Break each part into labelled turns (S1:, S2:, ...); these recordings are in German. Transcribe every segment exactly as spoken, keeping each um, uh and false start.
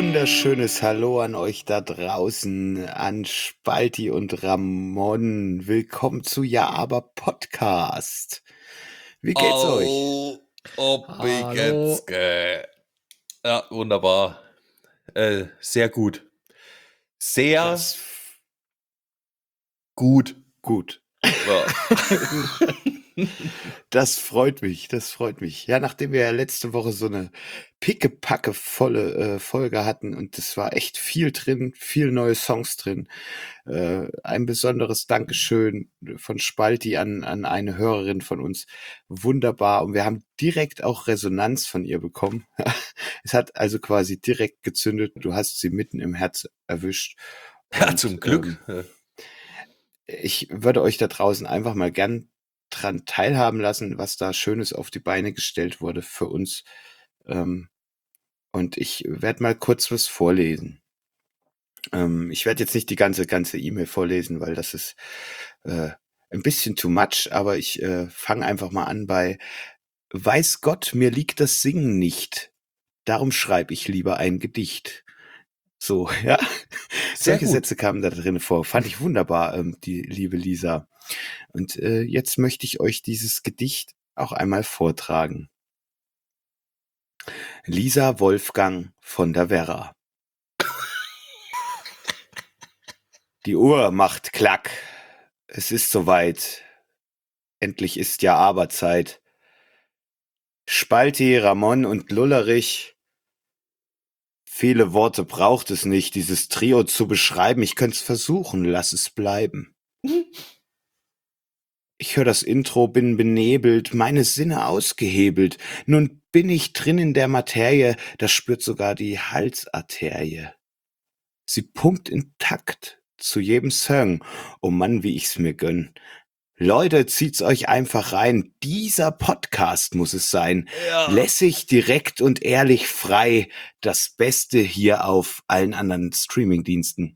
S1: wunderschönes Hallo an euch da draußen, an Spalti und Ramon. Willkommen zu Ja, aber Podcast. Wie geht's euch?
S2: Oh, ob
S3: Hallo.
S2: geht's ge- Ja, wunderbar. Äh, sehr gut. Sehr
S1: Das
S2: gut.
S1: gut.
S2: Ja.
S1: Das freut mich, das freut mich. Ja, nachdem wir ja letzte Woche so eine pickepacke volle äh, Folge hatten und es war echt viel drin, viel neue Songs drin. Äh, ein besonderes Dankeschön von Spalti an, an eine Hörerin von uns. Wunderbar. Und wir haben direkt auch Resonanz von ihr bekommen. Es hat also quasi direkt gezündet. Du hast sie mitten im Herz erwischt.
S2: Ja,
S1: Und,
S2: zum Glück.
S1: Ähm, ich würde euch da draußen einfach mal gern dran teilhaben lassen, was da Schönes auf die Beine gestellt wurde für uns. Ähm, und ich werde mal kurz was vorlesen. Ähm, ich werde jetzt nicht die ganze ganze E-Mail vorlesen, weil das ist äh, ein bisschen too much, aber ich äh, fange einfach mal an bei Weiß Gott, mir liegt das Singen nicht. Darum schreibe ich lieber ein Gedicht. So, ja.
S2: Sehr
S1: Solche
S2: gut.
S1: Sätze kamen da drin vor. Fand ich wunderbar, ähm, die liebe Lisa. Und äh, jetzt möchte ich euch dieses Gedicht auch einmal vortragen. Lisa Wolfgang von der Werra. Die Uhr macht Klack. Es ist soweit. Endlich ist ja Aberzeit. Spalti, Ramon und Lullerich. Viele Worte braucht es nicht, dieses Trio zu beschreiben. Ich könnte es versuchen, lass es bleiben. Ich höre das Intro, bin benebelt, meine Sinne ausgehebelt. Nun bin ich drin in der Materie, das spürt sogar die Halsarterie. Sie pumpt in Takt zu jedem Song. Oh Mann, wie ich's mir gönn. Leute, zieht's euch einfach rein. Dieser Podcast muss es sein.
S2: Ja.
S1: Lässig, direkt und ehrlich frei. Das Beste hier auf allen anderen Streamingdiensten.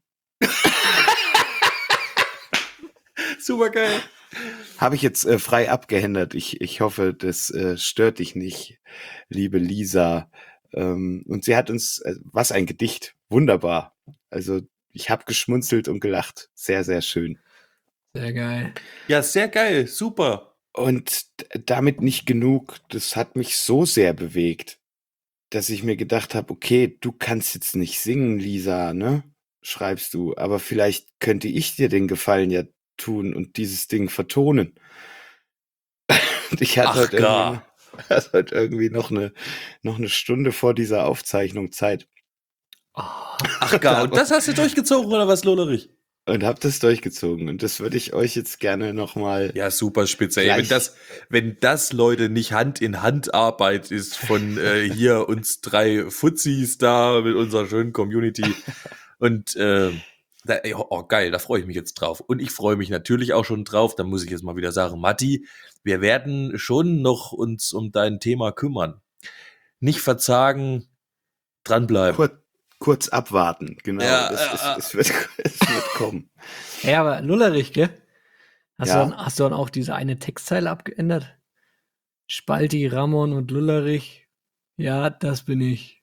S2: Super geil.
S1: Habe ich jetzt äh, frei abgeändert. Ich, ich hoffe, das äh, stört dich nicht, liebe Lisa. Ähm, und sie hat uns, äh, was ein Gedicht, wunderbar. Also ich habe geschmunzelt und gelacht. Sehr, sehr schön.
S3: Sehr geil.
S2: Ja, sehr geil. Super.
S1: Und d- damit nicht genug. Das hat mich so sehr bewegt, dass ich mir gedacht habe, okay, du kannst jetzt nicht singen, Lisa, ne? Schreibst du. Aber vielleicht könnte ich dir den Gefallen ja tun und dieses Ding vertonen. Und ich hatte
S2: Ach,
S1: heute, irgendwie,
S2: gar.
S1: hatte heute irgendwie noch eine, noch eine Stunde vor dieser Aufzeichnung Zeit
S2: Ach, gar. Und das hast du durchgezogen, oder was, Lollerich?
S1: und habe das durchgezogen. Und das würde ich euch jetzt gerne nochmal.
S2: Ja, super spitze. Ey,
S1: Gleich.
S2: wenn das, wenn das, Leute, nicht Hand in Hand Arbeit ist von äh, hier uns drei Fuzis da mit unserer schönen Community. Und äh, da, ey, oh, geil, da freue ich mich jetzt drauf. Und ich freue mich natürlich auch schon drauf. Da muss ich jetzt mal wieder sagen, Matti, wir werden schon noch uns um dein Thema kümmern. Nicht verzagen, dranbleiben.
S1: Kurz, kurz abwarten, genau.
S2: Ja,
S1: das,
S2: ja,
S1: es,
S2: ja.
S1: es, wird, es wird kommen.
S3: Ja, aber Lullerich, gell? Hast,
S1: Ja.
S3: du dann, hast du dann auch diese eine Textzeile abgeändert? Spalti, Ramon und Lullerich. Ja, das bin ich.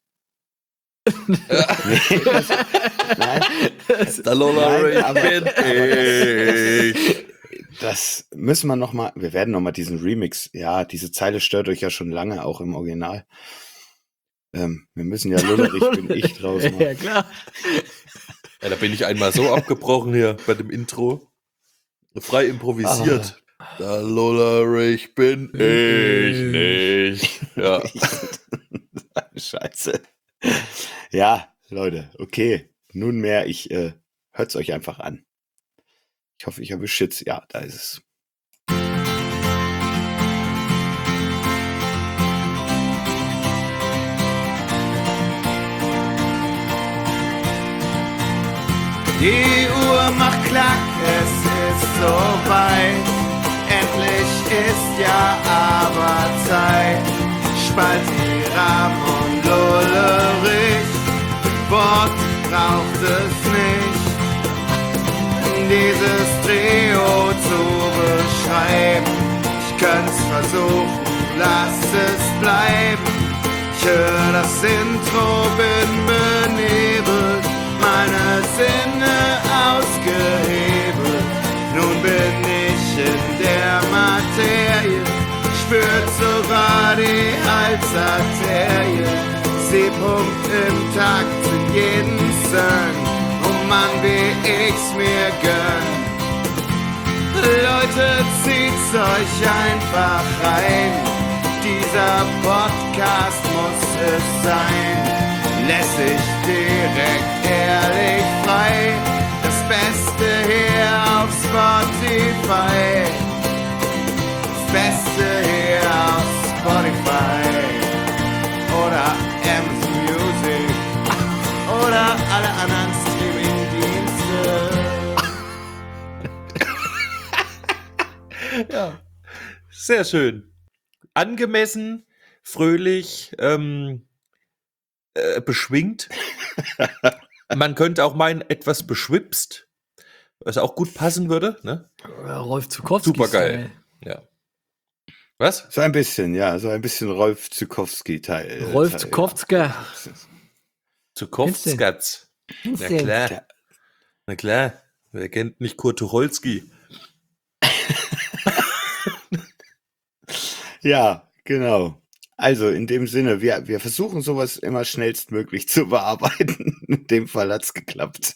S1: Nee, das, nein,
S2: Der Lollerich
S1: Nein, aber-
S2: bin ich.
S1: das müssen wir noch mal. Wir werden noch mal diesen Remix. Ja, diese Zeile stört euch ja schon lange, auch im Original. Ähm, wir müssen ja Lullerich bin ich draus machen.
S3: Ja, klar.
S2: Ja, da bin ich einmal so abgebrochen hier bei dem Intro. Frei improvisiert. Der Lollerich bin ich nicht. Ja.
S1: Scheiße. Ja, Leute, okay. Nunmehr, ich äh, hört's euch einfach an. Ich hoffe, ich erwische jetzt. Ja, da ist es. Die Uhr macht Klack, es ist soweit. Endlich ist ja Aberzeit. Spalti, Ramon, Lullerich, Wort braucht es nicht. Dieses Trio zu beschreiben. Ich könnt's versuchen, lass es bleiben. Ich hör das Intro, bin benebelt. Sinne ausgehebelt. Nun bin ich in der Materie, spürt sogar die Halsarterie. C-Punkt im Takt in jeden Song. Oh Mann, wie ich's mir gönn. Leute, zieht's euch einfach rein. Dieser Podcast muss es sein. Lässig, direkt, ehrlich, frei. Das Beste hier auf Spotify. Das Beste hier auf Spotify. Oder Amazon Music. Oder alle anderen Streaming-Dienste.
S2: Ja, sehr schön. Angemessen, fröhlich, ähm, äh, beschwingt. Man könnte auch meinen, etwas beschwipst, was auch gut passen würde. Ne?
S3: Rolf Zukowski.
S2: Supergeil. Ja. Was?
S1: So ein bisschen, ja, so ein bisschen Rolf Zukowski-Teil.
S3: Rolf Zukowski.
S2: Zukowskatz. Na
S3: Ja,
S2: klar. Na klar. Wer kennt nicht Kurt Tucholsky?
S1: Ja, genau. Also in dem Sinne, wir, wir versuchen sowas immer schnellstmöglich zu bearbeiten. In dem Fall hat's geklappt.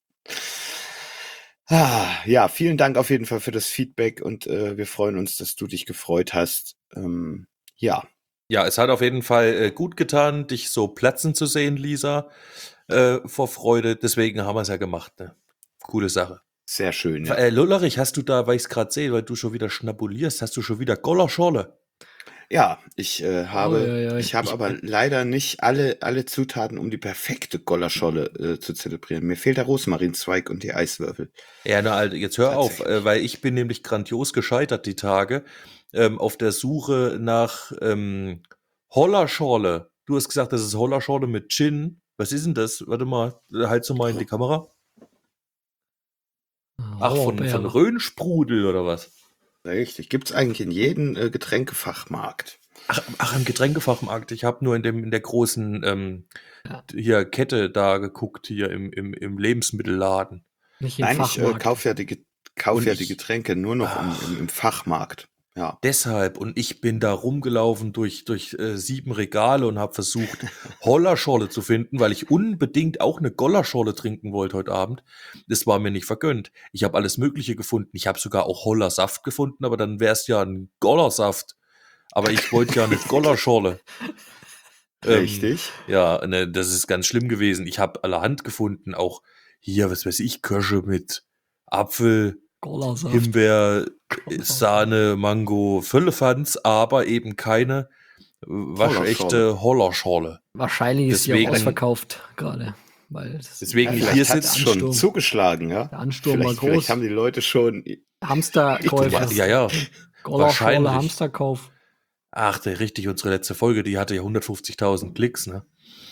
S1: Ah, ja, vielen Dank auf jeden Fall für das Feedback und äh, wir freuen uns, dass du dich gefreut hast. Ähm, ja.
S2: Ja, es hat auf jeden Fall äh, gut getan, dich so platzen zu sehen, Lisa, äh, vor Freude. Deswegen haben wir es ja gemacht. Ne? Coole Sache.
S1: Sehr schön, ja.
S2: Äh, Lullerich, hast du da, weil ich es gerade sehe, weil du schon wieder schnabulierst, hast du schon wieder Gollerschorle?
S1: Ja, ich äh, habe,
S3: Oh, ja, ja,
S1: ich habe
S3: ich-
S1: aber leider nicht alle, alle Zutaten, um die perfekte Gollerscholle äh, zu zelebrieren. Mir fehlt der Rosmarinzweig und die Eiswürfel.
S2: Ja, na, Alter, jetzt hör auf,
S1: Tatsächlich.
S2: äh, weil ich bin nämlich grandios gescheitert die Tage ähm, auf der Suche nach ähm, Hollerschorle. Du hast gesagt, das ist Hollerschorle mit Gin. Was ist denn das? Warte mal, halt so mal in die Kamera. Ach, von, von Röhnsprudel oder was?
S1: Richtig. Gibt's eigentlich in jedem äh, Getränkefachmarkt.
S2: Ach, ach, im Getränkefachmarkt. Ich habe nur in, dem, in der großen ähm,
S3: Ja.
S2: hier Kette da geguckt, hier im, im, im Lebensmittelladen.
S3: Nicht im
S1: Nein, ich äh,
S3: Fachmarkt.
S1: kaufe ja, die Ge- kauf
S2: Und
S1: ja
S2: ich-
S1: die Getränke nur noch im, im, im Fachmarkt. Ja.
S2: Deshalb, und ich bin da rumgelaufen durch, durch äh, sieben Regale und habe versucht, Hollerschorle zu finden, weil ich unbedingt auch eine Gollerschorle trinken wollte heute Abend. Das war mir nicht vergönnt. Ich habe alles Mögliche gefunden. Ich habe sogar auch Hollersaft gefunden, aber dann wäre es ja ein Gollersaft. Aber ich wollte ja eine Gollerschorle. Ähm,
S1: Richtig.
S2: Ja, ne, das ist ganz schlimm gewesen. Ich habe allerhand gefunden, auch hier, was weiß ich, Kirsche mit Apfel,
S3: Gollersaft.
S2: Himbeer,
S3: Gollersaft.
S2: Sahne, Mango, Völlefanz, aber eben keine äh, waschechte Hollerschorle.
S3: Wahrscheinlich ist sie auch
S2: Deswegen-
S3: ausverkauft gerade. Weil das
S2: Deswegen
S1: Ja,
S2: hier
S1: vielleicht hat
S2: sitzt
S1: es
S3: schon-
S1: schon
S3: Ansturm.
S1: zugeschlagen, ja.
S3: der Ansturm war
S1: Vielleicht,
S3: groß.
S1: vielleicht haben die Leute schon.
S3: Hamsterkäufer.
S2: Ja, ja.
S3: Gollerschorle,
S2: wahrscheinlich.
S3: Hamsterkauf.
S2: Ach, der, richtig, unsere letzte Folge, die hatte ja hundertfünfzigtausend Klicks, ne?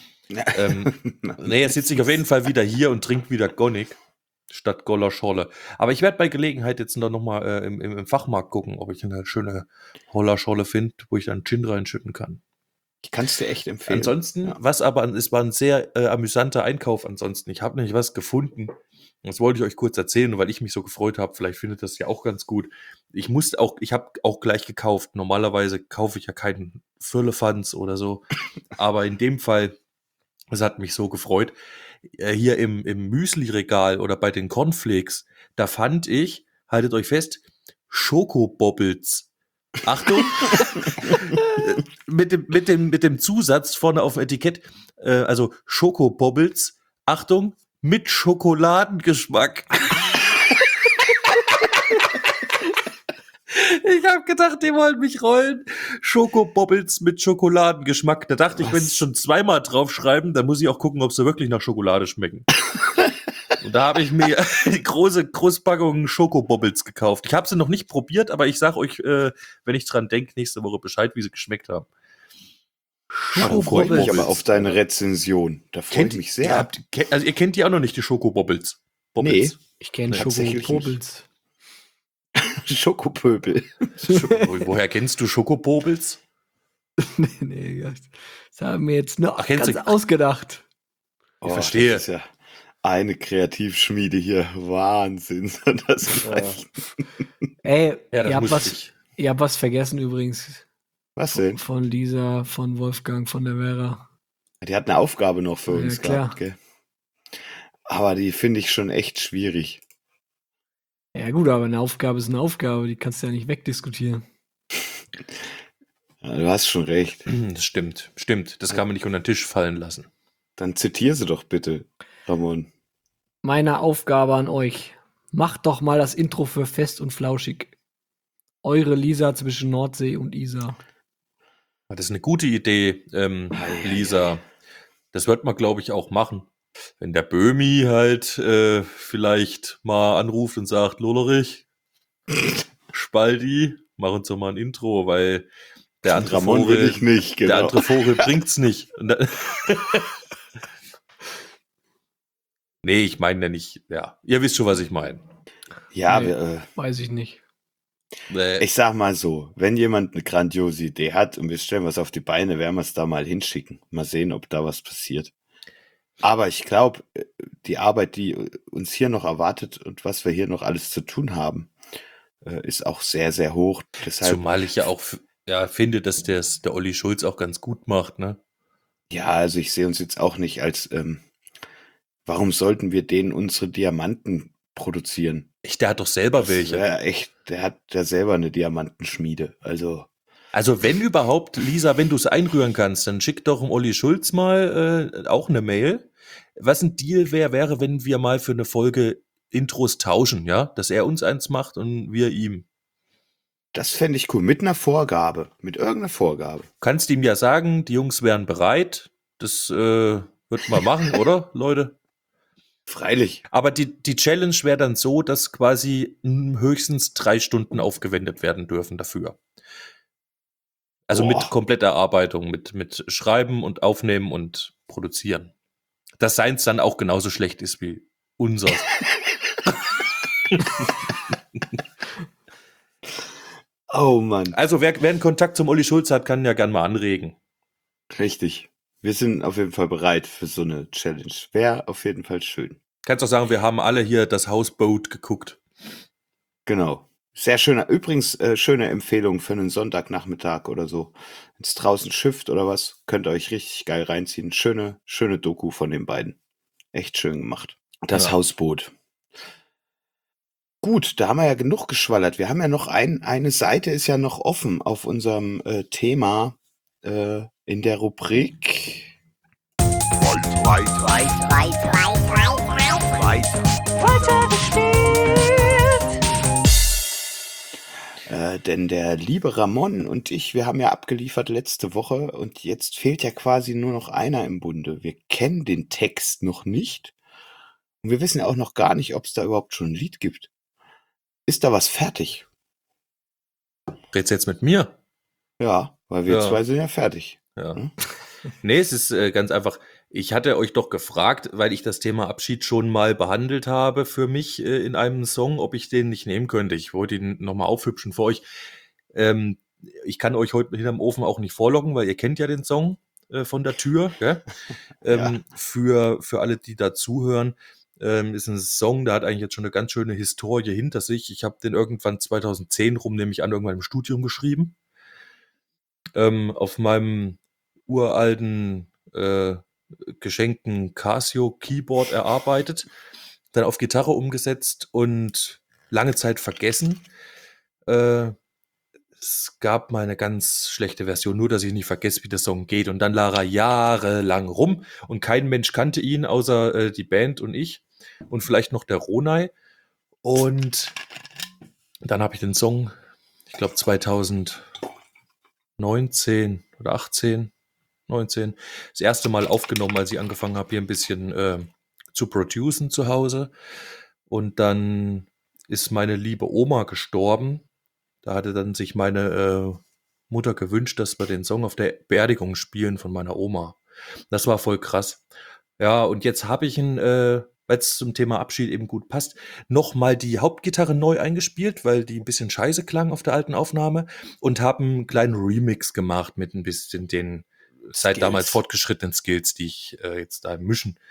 S2: Ähm, nee, jetzt sitze ich auf jeden Fall wieder hier und trinke wieder Gonic statt Gollerschorle. Aber ich werde bei Gelegenheit jetzt noch mal äh, im, im, im Fachmarkt gucken, ob ich eine schöne Hollerschorle finde, wo ich dann Gin reinschütten kann.
S1: Ich kann es dir echt empfehlen.
S2: Ansonsten,
S1: Ja.
S2: was aber, es war ein sehr äh, amüsanter Einkauf ansonsten. Ich habe nämlich was gefunden. Das wollte ich euch kurz erzählen, weil ich mich so gefreut habe. Vielleicht findet das ja auch ganz gut. Ich musste auch, ich habe auch gleich gekauft. Normalerweise kaufe ich ja keinen Firlefanz oder so. Aber in dem Fall, es hat mich so gefreut. Äh, hier im, im Müsli-Regal oder bei den Cornflakes, da fand ich, haltet euch fest, Schokobobbles. Achtung, mit, dem, mit, dem, mit dem Zusatz vorne auf dem Etikett, äh, also Schokobobbles, Achtung, mit Schokoladengeschmack. Ich habe gedacht, die wollen mich rollen. Schokobobbles mit Schokoladengeschmack. Da dachte ich, wenn sie schon zweimal draufschreiben, dann muss ich auch gucken, ob sie wirklich nach Schokolade schmecken. Und da habe ich mir die große Großpackung Schokobobbles gekauft. Ich habe sie noch nicht probiert, aber ich sage euch, äh, wenn ich dran denke, nächste Woche Bescheid, wie sie geschmeckt haben.
S1: Ja, dann freue ich mich
S2: Schokobobbles.
S1: aber auf deine Rezension. Da freue ich mich sehr.
S2: Ihr habt, kennt- also ihr kennt die auch noch nicht, die Schokobobbles. Bobbles.
S3: Ich kenne
S1: Nee, tatsächlich
S3: Schokobobbles.
S1: Schokopöbel.
S2: Schoko- Woher kennst du Schokobobbles?
S3: nee, nee, das haben wir jetzt nur
S2: Ach, kennst
S3: ganz
S2: du-
S3: ausgedacht.
S2: Ich verstehe.
S1: Das ist ja Eine Kreativschmiede hier. Wahnsinn. Das
S3: oh. Ey,
S2: ja, das
S3: ihr, habt was,
S2: ich.
S3: ihr habt was vergessen übrigens.
S1: Was denn?
S3: Von Lisa, von Wolfgang, von der Vera.
S1: Die hat eine Aufgabe noch für
S3: ja,
S1: uns
S3: klar.
S1: gehabt, gell? Aber die finde ich schon echt schwierig.
S3: Ja gut, aber eine Aufgabe ist eine Aufgabe, die kannst du ja nicht wegdiskutieren.
S1: Ja, du hast schon recht.
S2: Das stimmt, stimmt. Das kann man nicht unter den Tisch fallen lassen.
S1: Dann zitier sie doch bitte, Ramon.
S3: Meine Aufgabe an euch. Macht doch mal das Intro für Fest und Flauschig. Eure Lisa zwischen Nordsee und Isar.
S2: Das ist eine gute Idee, ähm, Lisa. Das wird man, glaube ich, auch machen. Wenn der Böhmi halt äh, vielleicht mal anruft und sagt, Lollerich, Spaldi, mach uns doch mal ein Intro, weil der andere
S1: Ramon
S2: Vogel,
S1: will ich nicht, genau.
S2: der andere Vogel bringt's nicht. Nee, ich meine ja nicht, ja. Ihr wisst schon, was ich meine.
S1: Ja,
S3: Nee,
S1: wir, äh,
S3: weiß ich nicht.
S2: Äh,
S1: ich sag mal so, wenn jemand eine grandiose Idee hat und wir stellen was auf die Beine, werden wir es da mal hinschicken. Mal sehen, ob da was passiert. Aber ich glaube, die Arbeit, die uns hier noch erwartet und was wir hier noch alles zu tun haben, äh, ist auch sehr, sehr hoch. Deshalb,
S2: Zumal ich ja auch f- ja, finde, dass der's, der Olli Schulz auch ganz gut macht, ne?
S1: ja, also ich sehe uns jetzt auch nicht als, ähm, warum sollten wir denen unsere Diamanten produzieren?
S2: Ich, der hat doch selber
S1: Das
S2: welche.
S1: wär echt, der hat ja selber eine Diamantenschmiede. Also,
S2: Also wenn überhaupt, Lisa, wenn du es einrühren kannst, dann schick doch dem Olli Schulz mal äh, auch eine Mail. Was ein Deal wäre, wäre, wenn wir mal für eine Folge Intros tauschen, ja? Dass er uns eins macht und wir ihm.
S1: das fände ich cool. Mit einer Vorgabe. Mit irgendeiner Vorgabe.
S2: Kannst ihm ja sagen, die Jungs wären bereit. Das äh, wird man machen, oder, Leute?
S1: Freilich.
S2: Aber die, die Challenge wäre dann so, dass quasi mm, höchstens drei Stunden aufgewendet werden dürfen dafür. Also
S1: Boah.
S2: mit kompletter Erarbeitung, mit, mit Schreiben und Aufnehmen und Produzieren. Dass seins dann auch genauso schlecht ist wie unser.
S1: Oh Mann.
S2: Also wer, wer einen Kontakt zum Olli Schulz hat, kann ja gern mal anregen.
S1: Richtig. Wir sind auf jeden Fall bereit für so eine Challenge. Wäre auf jeden Fall schön.
S2: Kannst doch sagen, wir haben alle hier das Houseboat geguckt.
S1: Genau. Sehr schöner, übrigens äh, schöne Empfehlung für einen Sonntagnachmittag oder so. Wenn es draußen schifft oder was, könnt ihr euch richtig geil reinziehen. Schöne, schöne Doku von den beiden. Echt schön gemacht. Das
S2: Ja.
S1: Hausboot. Gut, da haben wir ja genug geschwallert. Wir haben ja noch ein, eine Seite ist ja noch offen auf unserem äh, Thema äh, in der Rubrik.
S4: Weit, weit, weit, weit, weit, weit, weit.
S1: Äh, denn der liebe Ramon und ich, wir haben ja abgeliefert letzte Woche und jetzt fehlt ja quasi nur noch einer im Bunde. Wir kennen den Text noch nicht und wir wissen ja auch noch gar nicht, ob es da überhaupt schon ein Lied gibt. Ist da was fertig?
S2: Redst du jetzt mit mir?
S1: Ja, weil wir
S2: Ja.
S1: zwei sind ja fertig.
S2: Ja.
S1: Hm?
S2: Nee, es ist äh, ganz einfach. Ich hatte euch doch gefragt, weil ich das Thema Abschied schon mal behandelt habe für mich äh, in einem Song, ob ich den nicht nehmen könnte. Ich wollte ihn nochmal aufhübschen für euch. Ähm, ich kann euch heute hinterm Ofen auch nicht vorloggen, weil ihr kennt ja den Song äh, von der Tür. Gell? Ähm, für, für alle, die da zuhören, ähm, ist ein Song, der hat eigentlich jetzt schon eine ganz schöne Historie hinter sich. Ich habe den irgendwann zweitausendzehn rum, nämlich an irgendwann im Studium geschrieben. Ähm, auf meinem uralten äh, geschenkten Casio Keyboard erarbeitet, dann auf Gitarre umgesetzt und lange Zeit vergessen. Äh, es gab mal eine ganz schlechte Version, nur dass ich nicht vergesse, wie der Song geht. Und dann lag er jahrelang rum und kein Mensch kannte ihn, außer äh, die Band und ich und vielleicht noch der Ronay. Und dann habe ich den Song, ich glaube zweitausendneunzehn oder achtzehn, neunzehn, das erste Mal aufgenommen, als ich angefangen habe, hier ein bisschen äh, zu producen zu Hause. Und dann ist meine liebe Oma gestorben. Da hatte dann sich meine äh, Mutter gewünscht, dass wir den Song auf der Beerdigung spielen von meiner Oma. Das war voll krass. Ja, und jetzt habe ich ihn, äh, weil es zum Thema Abschied eben gut passt, nochmal die Hauptgitarre neu eingespielt, weil die ein bisschen scheiße klang auf der alten Aufnahme und habe einen kleinen Remix gemacht mit ein bisschen den seit
S1: Skills.
S2: damals fortgeschrittenen Skills, die ich äh, jetzt da mischen.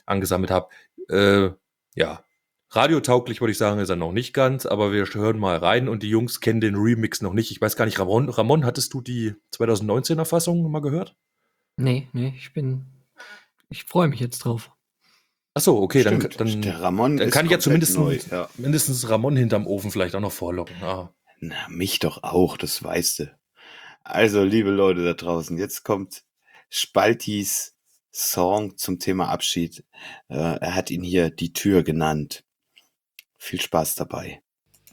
S2: angesammelt habe. Äh, ja, radiotauglich würde ich sagen, ist er noch nicht ganz, aber wir hören mal rein und die Jungs kennen den Remix noch nicht. Ich weiß gar nicht, Ramon, Ramon, hattest du die zwanzig neunzehner Fassung mal gehört?
S3: Nee, nee, ich bin. Ich freue mich jetzt drauf.
S2: Achso, okay, dann,
S1: Stimmt,
S2: dann,
S1: der Ramon
S2: dann
S1: ist
S2: kann ich ja
S1: komplett
S2: zumindest
S1: neu, ja.
S2: mindestens Ramon hinterm Ofen vielleicht auch noch vorlocken. Ah.
S1: Na, mich doch auch, das weißt du. Also, liebe Leute da draußen, jetzt kommt Spaltis Song zum Thema Abschied. Äh, er hat ihn hier Die Tür genannt. Viel Spaß dabei.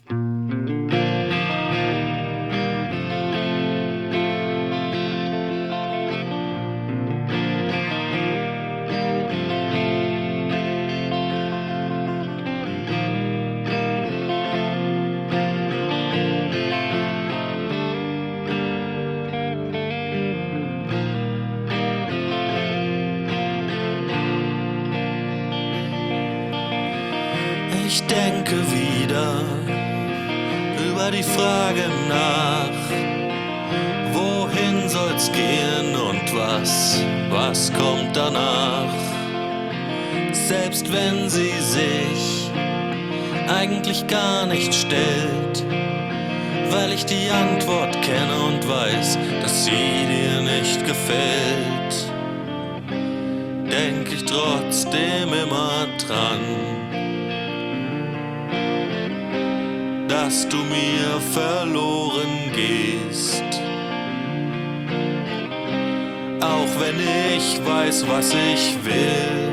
S5: Ich denke wieder über die Frage nach, wohin soll's gehen und was, was kommt danach? Selbst wenn sie sich eigentlich gar nicht stellt, weil ich die Antwort kenne und weiß, dass sie dir nicht gefällt, denk ich trotzdem immer dran, dass du mir verloren gehst. Auch wenn ich weiß, was ich will,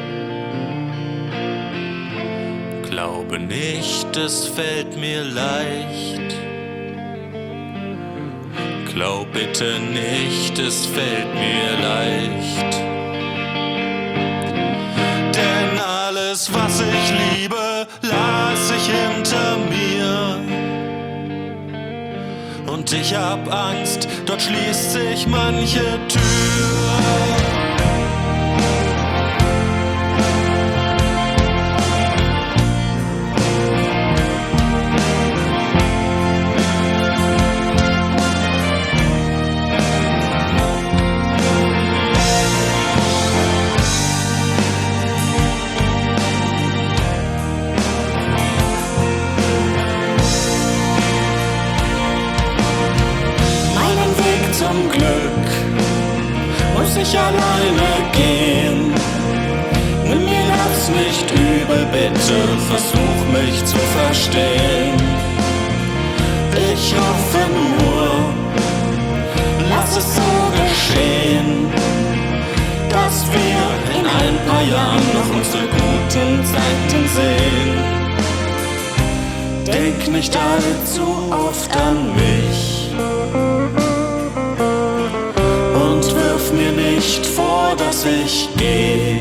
S5: glaube nicht, es fällt mir leicht. Glaub bitte nicht, es fällt mir leicht. Denn alles, was ich liebe, lass ich hinter mir. Und ich hab Angst, dort schließt sich manche Tür. Zum Glück muss ich alleine gehen. Nimm mir das nicht übel, bitte versuch mich zu verstehen. Ich hoffe nur, lass es so geschehen, dass wir in ein paar Jahren noch unsere guten Zeiten sehen. Denk nicht allzu oft an mich und wirf mir nicht vor, dass ich geh.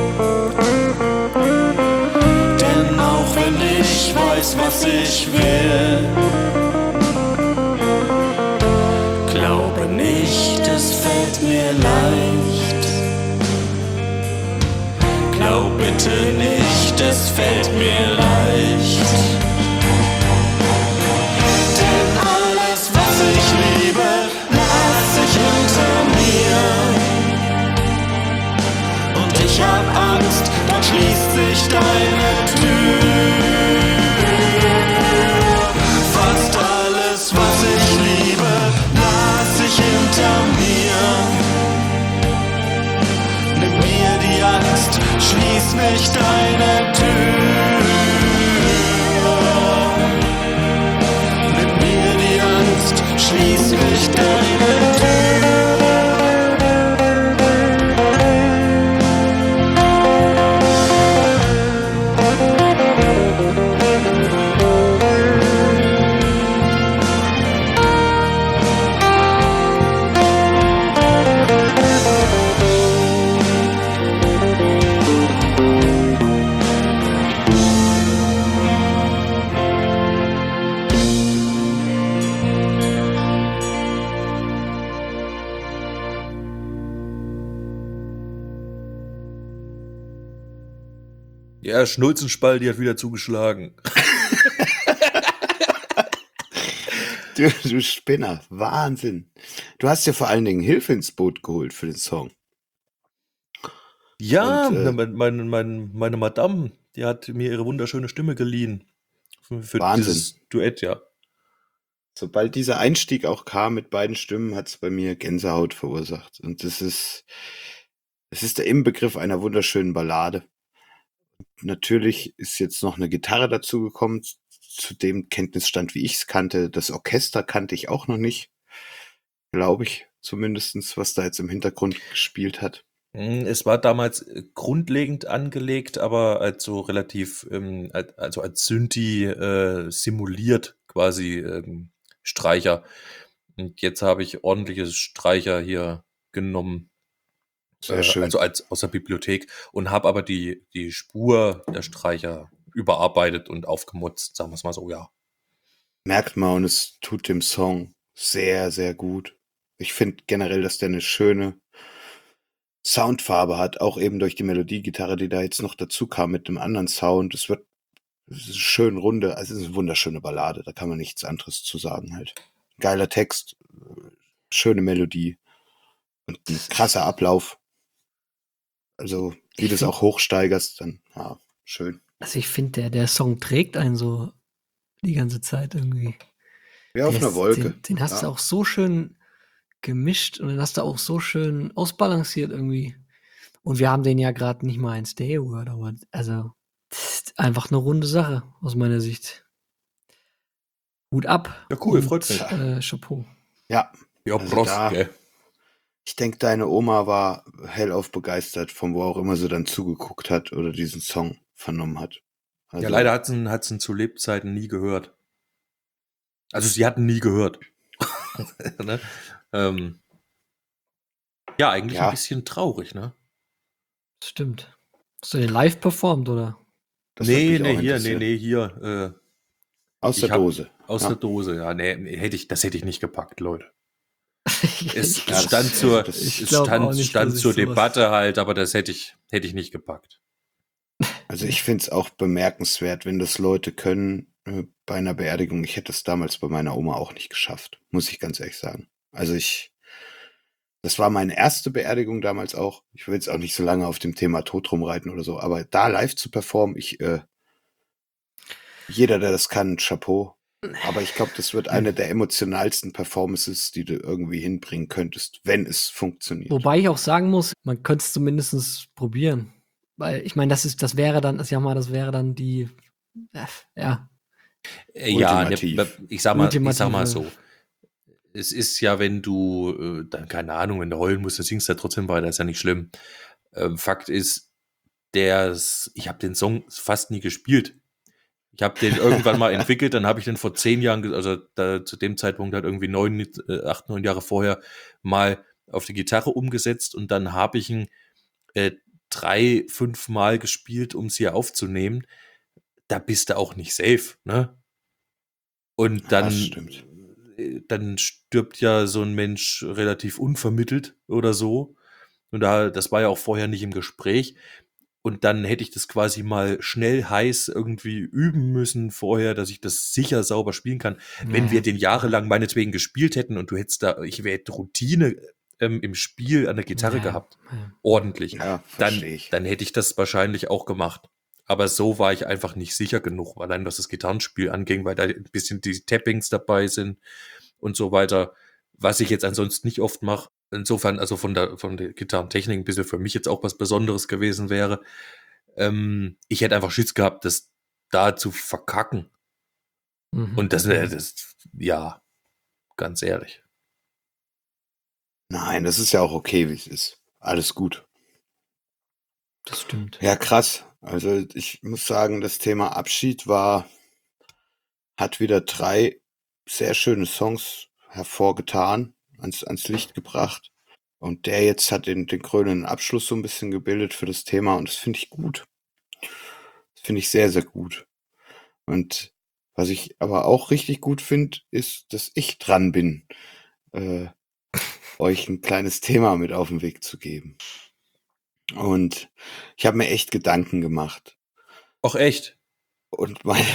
S5: Denn auch wenn ich weiß, was ich will, glaube nicht, es fällt mir leicht. Glaub bitte nicht, es fällt mir leicht. Denn alles, was ich liebe, lass ich hinter mir. Und ich hab Angst, dann schließt sich deine Tür. Fast alles, was ich liebe, lass ich hinter mir. Nimm mir die Angst, schließ nicht deine Tür. Nimm mir die Angst, schließ nicht deine Tür.
S2: Ja, Schnulzenspall, die hat wieder zugeschlagen.
S1: Du, du Spinner, Wahnsinn. Du hast ja vor allen Dingen Hilfe ins Boot geholt für den Song.
S2: Ja,
S1: Und, äh,
S2: meine, meine, meine, meine Madame, die hat mir ihre wunderschöne Stimme geliehen. Für, für
S1: Wahnsinn.
S2: dieses Duett, ja.
S1: Sobald dieser Einstieg auch kam mit beiden Stimmen, hat es bei mir Gänsehaut verursacht. Und das ist, es ist der Inbegriff einer wunderschönen Ballade. Natürlich ist jetzt noch eine Gitarre dazugekommen, zu dem Kenntnisstand, wie ich es kannte. Das Orchester kannte ich auch noch nicht, glaube ich zumindestens, was da jetzt im Hintergrund gespielt hat.
S2: Mm, Es war damals äh, grundlegend angelegt, aber als so relativ, ähm, als- also als Synthi äh, simuliert quasi ähm, Streicher. Und jetzt habe ich ordentliche Streicher hier genommen,
S1: Sehr
S2: äh,
S1: schön.
S2: also als aus der Bibliothek und habe aber die, die Spur der Streicher überarbeitet und aufgemutzt, sagen wir es mal so, ja.
S1: Merkt man, und es tut dem Song sehr, sehr gut. Ich finde generell, dass der eine schöne Soundfarbe hat, auch eben durch die Melodiegitarre, die da jetzt noch dazu kam mit dem anderen Sound. Es wird es ist schön runde, also es ist eine wunderschöne Ballade, da kann man nichts anderes zu sagen halt. Geiler Text, äh, schöne Melodie und ein krasser Ablauf. Also, wie
S3: Ich
S1: du es
S3: find-
S1: auch hochsteigerst, dann, ja, schön.
S3: Also ich finde, der, der Song trägt einen so die ganze Zeit irgendwie.
S1: Wie auf
S3: Der
S1: einer
S3: ist-
S1: Wolke.
S3: Den, den hast du
S1: Ja.
S3: auch so schön gemischt und den hast du auch so schön ausbalanciert irgendwie. Und wir haben den ja gerade nicht mal in Stereo gehört, aber also das ist einfach eine runde Sache aus meiner Sicht. Hut ab.
S2: Ja, cool,
S3: und,
S2: freut mich.
S3: Äh, Chapeau.
S1: Ja,
S2: Ja,
S1: Also
S2: Prost,
S1: da-
S2: gell?
S1: ich denke, deine Oma war hellauf begeistert, von wo auch immer sie dann zugeguckt hat oder diesen Song vernommen hat. Also,
S2: Ja, leider hat sie hat's ihn zu Lebzeiten nie gehört. Also sie hatten nie gehört. ne? ähm, ja, eigentlich
S1: Ja.
S2: ein bisschen traurig, ne?
S3: Das stimmt. Hast du den live performt, oder?
S1: das würde
S2: nee,
S1: mich auch
S2: nee, hier, nee,
S1: interessieren.
S2: nee, hier. Äh,
S1: Aus
S2: ich
S1: der
S2: hab-
S1: Dose.
S2: aus
S1: Ja.
S2: der Dose, ja. Nee, hätte ich, das hätte ich nicht gepackt, Leute. Es,
S3: Ich-
S2: es stand
S1: das-
S2: zur,
S1: das-
S3: ich
S2: es
S3: glaub auch
S2: stand,
S3: nicht,
S2: stand
S3: dass ich
S2: zur
S3: sowas-
S2: Debatte halt, aber das hätte ich, hätte ich nicht gepackt.
S1: Also ich finde es auch bemerkenswert, wenn das Leute können äh, bei einer Beerdigung. Ich hätte es damals bei meiner Oma auch nicht geschafft, muss ich ganz ehrlich sagen. Also ich, das war meine erste Beerdigung damals auch. Ich will jetzt auch nicht so lange auf dem Thema Tod rumreiten oder so, aber da live zu performen, ich, äh, jeder, der das kann, Chapeau. Aber ich glaube, das wird eine der emotionalsten Performances, die du irgendwie hinbringen könntest, wenn es funktioniert.
S3: Wobei ich auch sagen muss, man könnte es zumindest probieren. Weil ich meine, das ist, das wäre dann, ja mal, das wäre dann die, äh, ja,
S2: Äh, Ja, ne,
S1: Ultimativ.
S2: ich sag mal, ich sag mal
S3: Ultimative.
S2: so. Es ist ja, wenn du, äh, dann, keine Ahnung, wenn du heulen musst, dann singst du ja trotzdem weiter, ist ja nicht schlimm. Ähm, Fakt ist, der's, ich habe den Song fast nie gespielt. Ich habe den irgendwann mal entwickelt, dann habe ich den vor zehn Jahren, ge- also da, zu dem Zeitpunkt halt irgendwie neun, äh, acht, neun Jahre vorher mal auf die Gitarre umgesetzt und dann habe ich ihn äh, drei, fünf Mal gespielt, um es hier aufzunehmen. Da bist du auch nicht safe, ne? Und
S1: Ja,
S2: dann,
S1: das stimmt.
S2: äh, dann stirbt ja so ein Mensch relativ unvermittelt oder so. Und da, das war ja auch vorher nicht im Gespräch. Und dann hätte ich das quasi mal schnell heiß irgendwie üben müssen vorher, dass ich das sicher sauber spielen kann. Wenn
S3: Ja,
S2: wir den jahrelang meinetwegen gespielt hätten und du hättest da, ich hätte Routine ähm, im Spiel an der Gitarre
S3: ja,
S2: gehabt,
S3: ja.
S2: ordentlich,
S1: Ja,
S2: dann,
S1: verstehe ich.
S2: dann hätte ich das wahrscheinlich auch gemacht. Aber so war ich einfach nicht sicher genug, allein was das Gitarrenspiel anging, weil da ein bisschen die Tappings dabei sind und so weiter, was ich jetzt ansonsten nicht oft mache. Insofern, also von der, von der Gitarrentechnik ein bisschen für mich jetzt auch was Besonderes gewesen wäre. Ähm, ich hätte einfach Schiss gehabt, das da zu verkacken.
S3: Mhm.
S2: Und das, äh, das, ja, ganz ehrlich.
S1: Nein, das ist ja auch okay, wie es ist. Alles gut.
S3: Das stimmt.
S1: Ja, krass. Also ich muss sagen, das Thema Abschied war, hat wieder drei sehr schöne Songs hervorgetan, ans, ans Licht gebracht. Und der jetzt hat den, den krönenden Abschluss so ein bisschen gebildet für das Thema und das finde ich gut. Das finde ich sehr, sehr gut. Und was ich aber auch richtig gut finde, ist, dass ich dran bin, äh, euch ein kleines Thema mit auf den Weg zu geben. Und ich habe mir echt Gedanken gemacht.
S2: Auch echt.
S1: Und meine,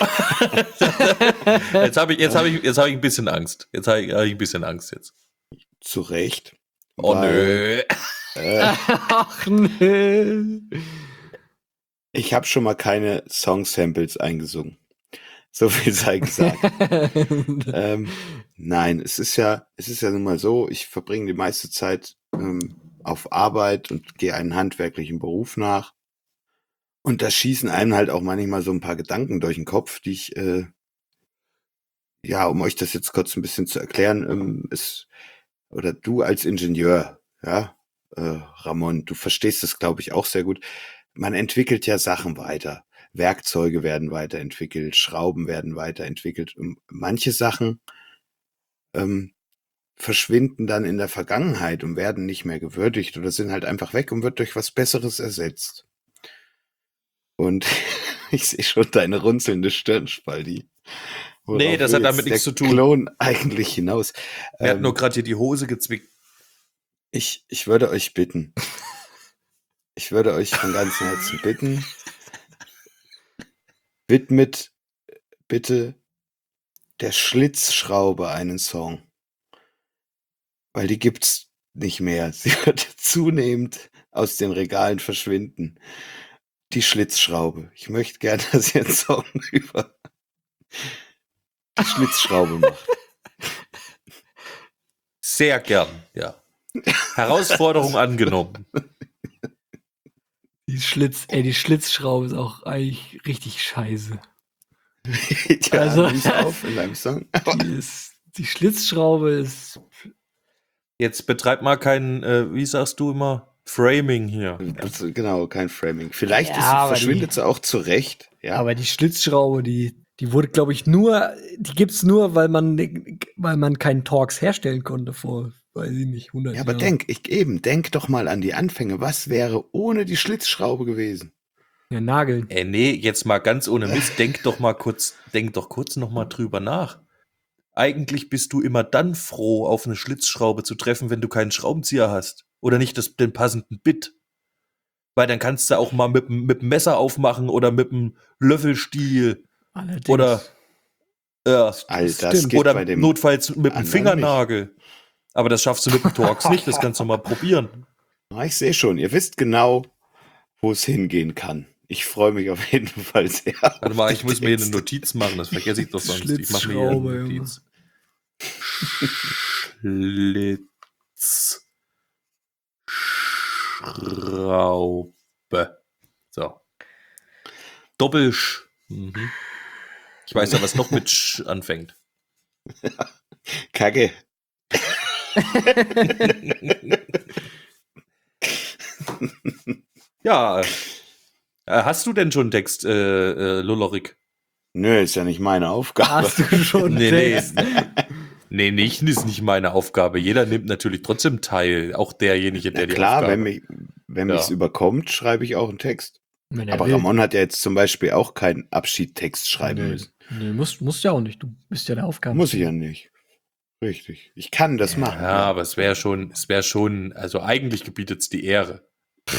S2: Jetzt habe ich, jetzt habe ich, jetzt habe ich ein bisschen Angst. Jetzt habe ich, habe ich ein bisschen Angst jetzt.
S1: zu Recht.
S2: Oh
S1: weil
S2: nö.
S1: Äh,
S3: Ach nö.
S1: ich habe schon mal keine Song-Samples eingesungen. So viel sei gesagt. ähm, nein, es ist ja, es ist ja nun mal so, ich verbringe die meiste Zeit ähm, auf Arbeit und gehe einen handwerklichen Beruf nach. Und da schießen einem halt auch manchmal so ein paar Gedanken durch den Kopf, die ich, äh, ja, um euch das jetzt kurz ein bisschen zu erklären, ähm, ist, oder du als Ingenieur, ja, äh, Ramon, du verstehst das, glaube ich, auch sehr gut. Man entwickelt ja Sachen weiter. Werkzeuge werden weiterentwickelt, Schrauben werden weiterentwickelt. Und manche Sachen ähm, verschwinden dann in der Vergangenheit und werden nicht mehr gewürdigt oder sind halt einfach weg und wird durch was Besseres ersetzt. Und ich sehe schon deine runzelnde Stirn, Spaldi. Worauf
S2: Nee, das
S1: will
S2: hat damit
S1: jetzt
S2: nichts
S1: der
S2: zu tun.
S1: Klon eigentlich hinaus.
S2: Er hat
S1: Ähm,
S2: nur gerade hier die Hose gezwickt.
S1: ich, ich würde euch bitten, ich würde euch von ganzem Herzen bitten, widmet bitte der Schlitzschraube einen Song. Weil die gibt's nicht mehr. Sie wird zunehmend aus den Regalen verschwinden. Die Schlitzschraube. Ich möchte gerne, dass ihr einen Song über die Schlitzschraube macht.
S2: Sehr gern, ja. Herausforderung angenommen.
S3: Die Schlitz, ey, die Schlitzschraube ist auch eigentlich richtig scheiße.
S1: ja,
S3: Also-
S1: nimm's auf in deinem Song.
S3: Die, ist, die Schlitzschraube ist.
S2: Jetzt betreib mal kein, äh, wie sagst du immer, Framing hier.
S1: Das, genau, kein Framing. Vielleicht
S3: Ja,
S1: ist,
S3: aber
S1: verschwindet
S3: die-
S1: sie auch zurecht. Ja,
S3: Aber die Schlitzschraube, die, die wurde, glaube ich, nur, die gibt's nur, weil man, weil man keinen Torx herstellen konnte vor, weiß ich nicht, hundert
S1: ja aber
S3: Jahren.
S1: denk, ich, eben, denk doch mal an die Anfänge. Was wäre ohne die Schlitzschraube gewesen?
S3: Ja, Nageln.
S2: Äh, nee, jetzt mal ganz ohne Mist, denk doch mal kurz, denk doch kurz noch mal drüber nach. Eigentlich bist du immer dann froh, auf eine Schlitzschraube zu treffen, wenn du keinen Schraubenzieher hast. Oder nicht das, den passenden Bit. Weil dann kannst du auch mal mit, dem- mit dem Messer aufmachen oder mit dem Löffelstiel
S3: Allerdings.
S2: oder, äh,
S1: All das
S3: Stimmt.
S1: geht
S2: oder
S1: bei dem
S2: notfalls mit dem
S1: anderen
S2: Fingernagel. Aber das schaffst du mit dem Torx nicht, das kannst du mal probieren.
S1: Ah, ich sehe schon, ihr wisst genau, wo es hingehen kann. Ich freue mich auf jeden Fall sehr.
S2: Warte mal,
S1: auf
S2: ich
S1: die
S2: muss mir hier eine
S1: Texte.
S2: Notiz machen, das vergesse ich doch sonst. Ich mache mir hier
S3: Schlitzschraube,
S2: eine
S3: Junge.
S2: Notiz. Schlitzschraube. So. Doppelsch. Mhm. Ich weiß ja, was noch mit Sch anfängt.
S1: Kacke.
S2: Ja. Äh, hast du denn schon Text, äh, äh, Lullerik?
S1: Nö, ist ja nicht meine Aufgabe.
S3: Hast du schon
S2: Nee, nee.
S3: Text?
S2: Nee, nicht, ist nicht meine Aufgabe. Jeder nimmt natürlich trotzdem teil. Auch derjenige, der
S1: Na
S2: die
S1: klar,
S2: Aufgabe
S1: wenn mich wenn
S2: Ja.
S1: mich's überkommt, schreibe ich auch einen Text.
S3: Wenn er
S1: Aber
S3: will.
S1: Ramon hat ja jetzt zum Beispiel auch keinen Abschiedtext schreiben
S3: Nee,
S1: müssen.
S3: nee, musst, musst ja auch nicht. Du bist ja der Aufgabe.
S1: Muss ich ja nicht. Richtig. Ich kann das machen.
S2: Ja, aber es wäre schon, es wäre schon, also eigentlich gebietet es die Ehre.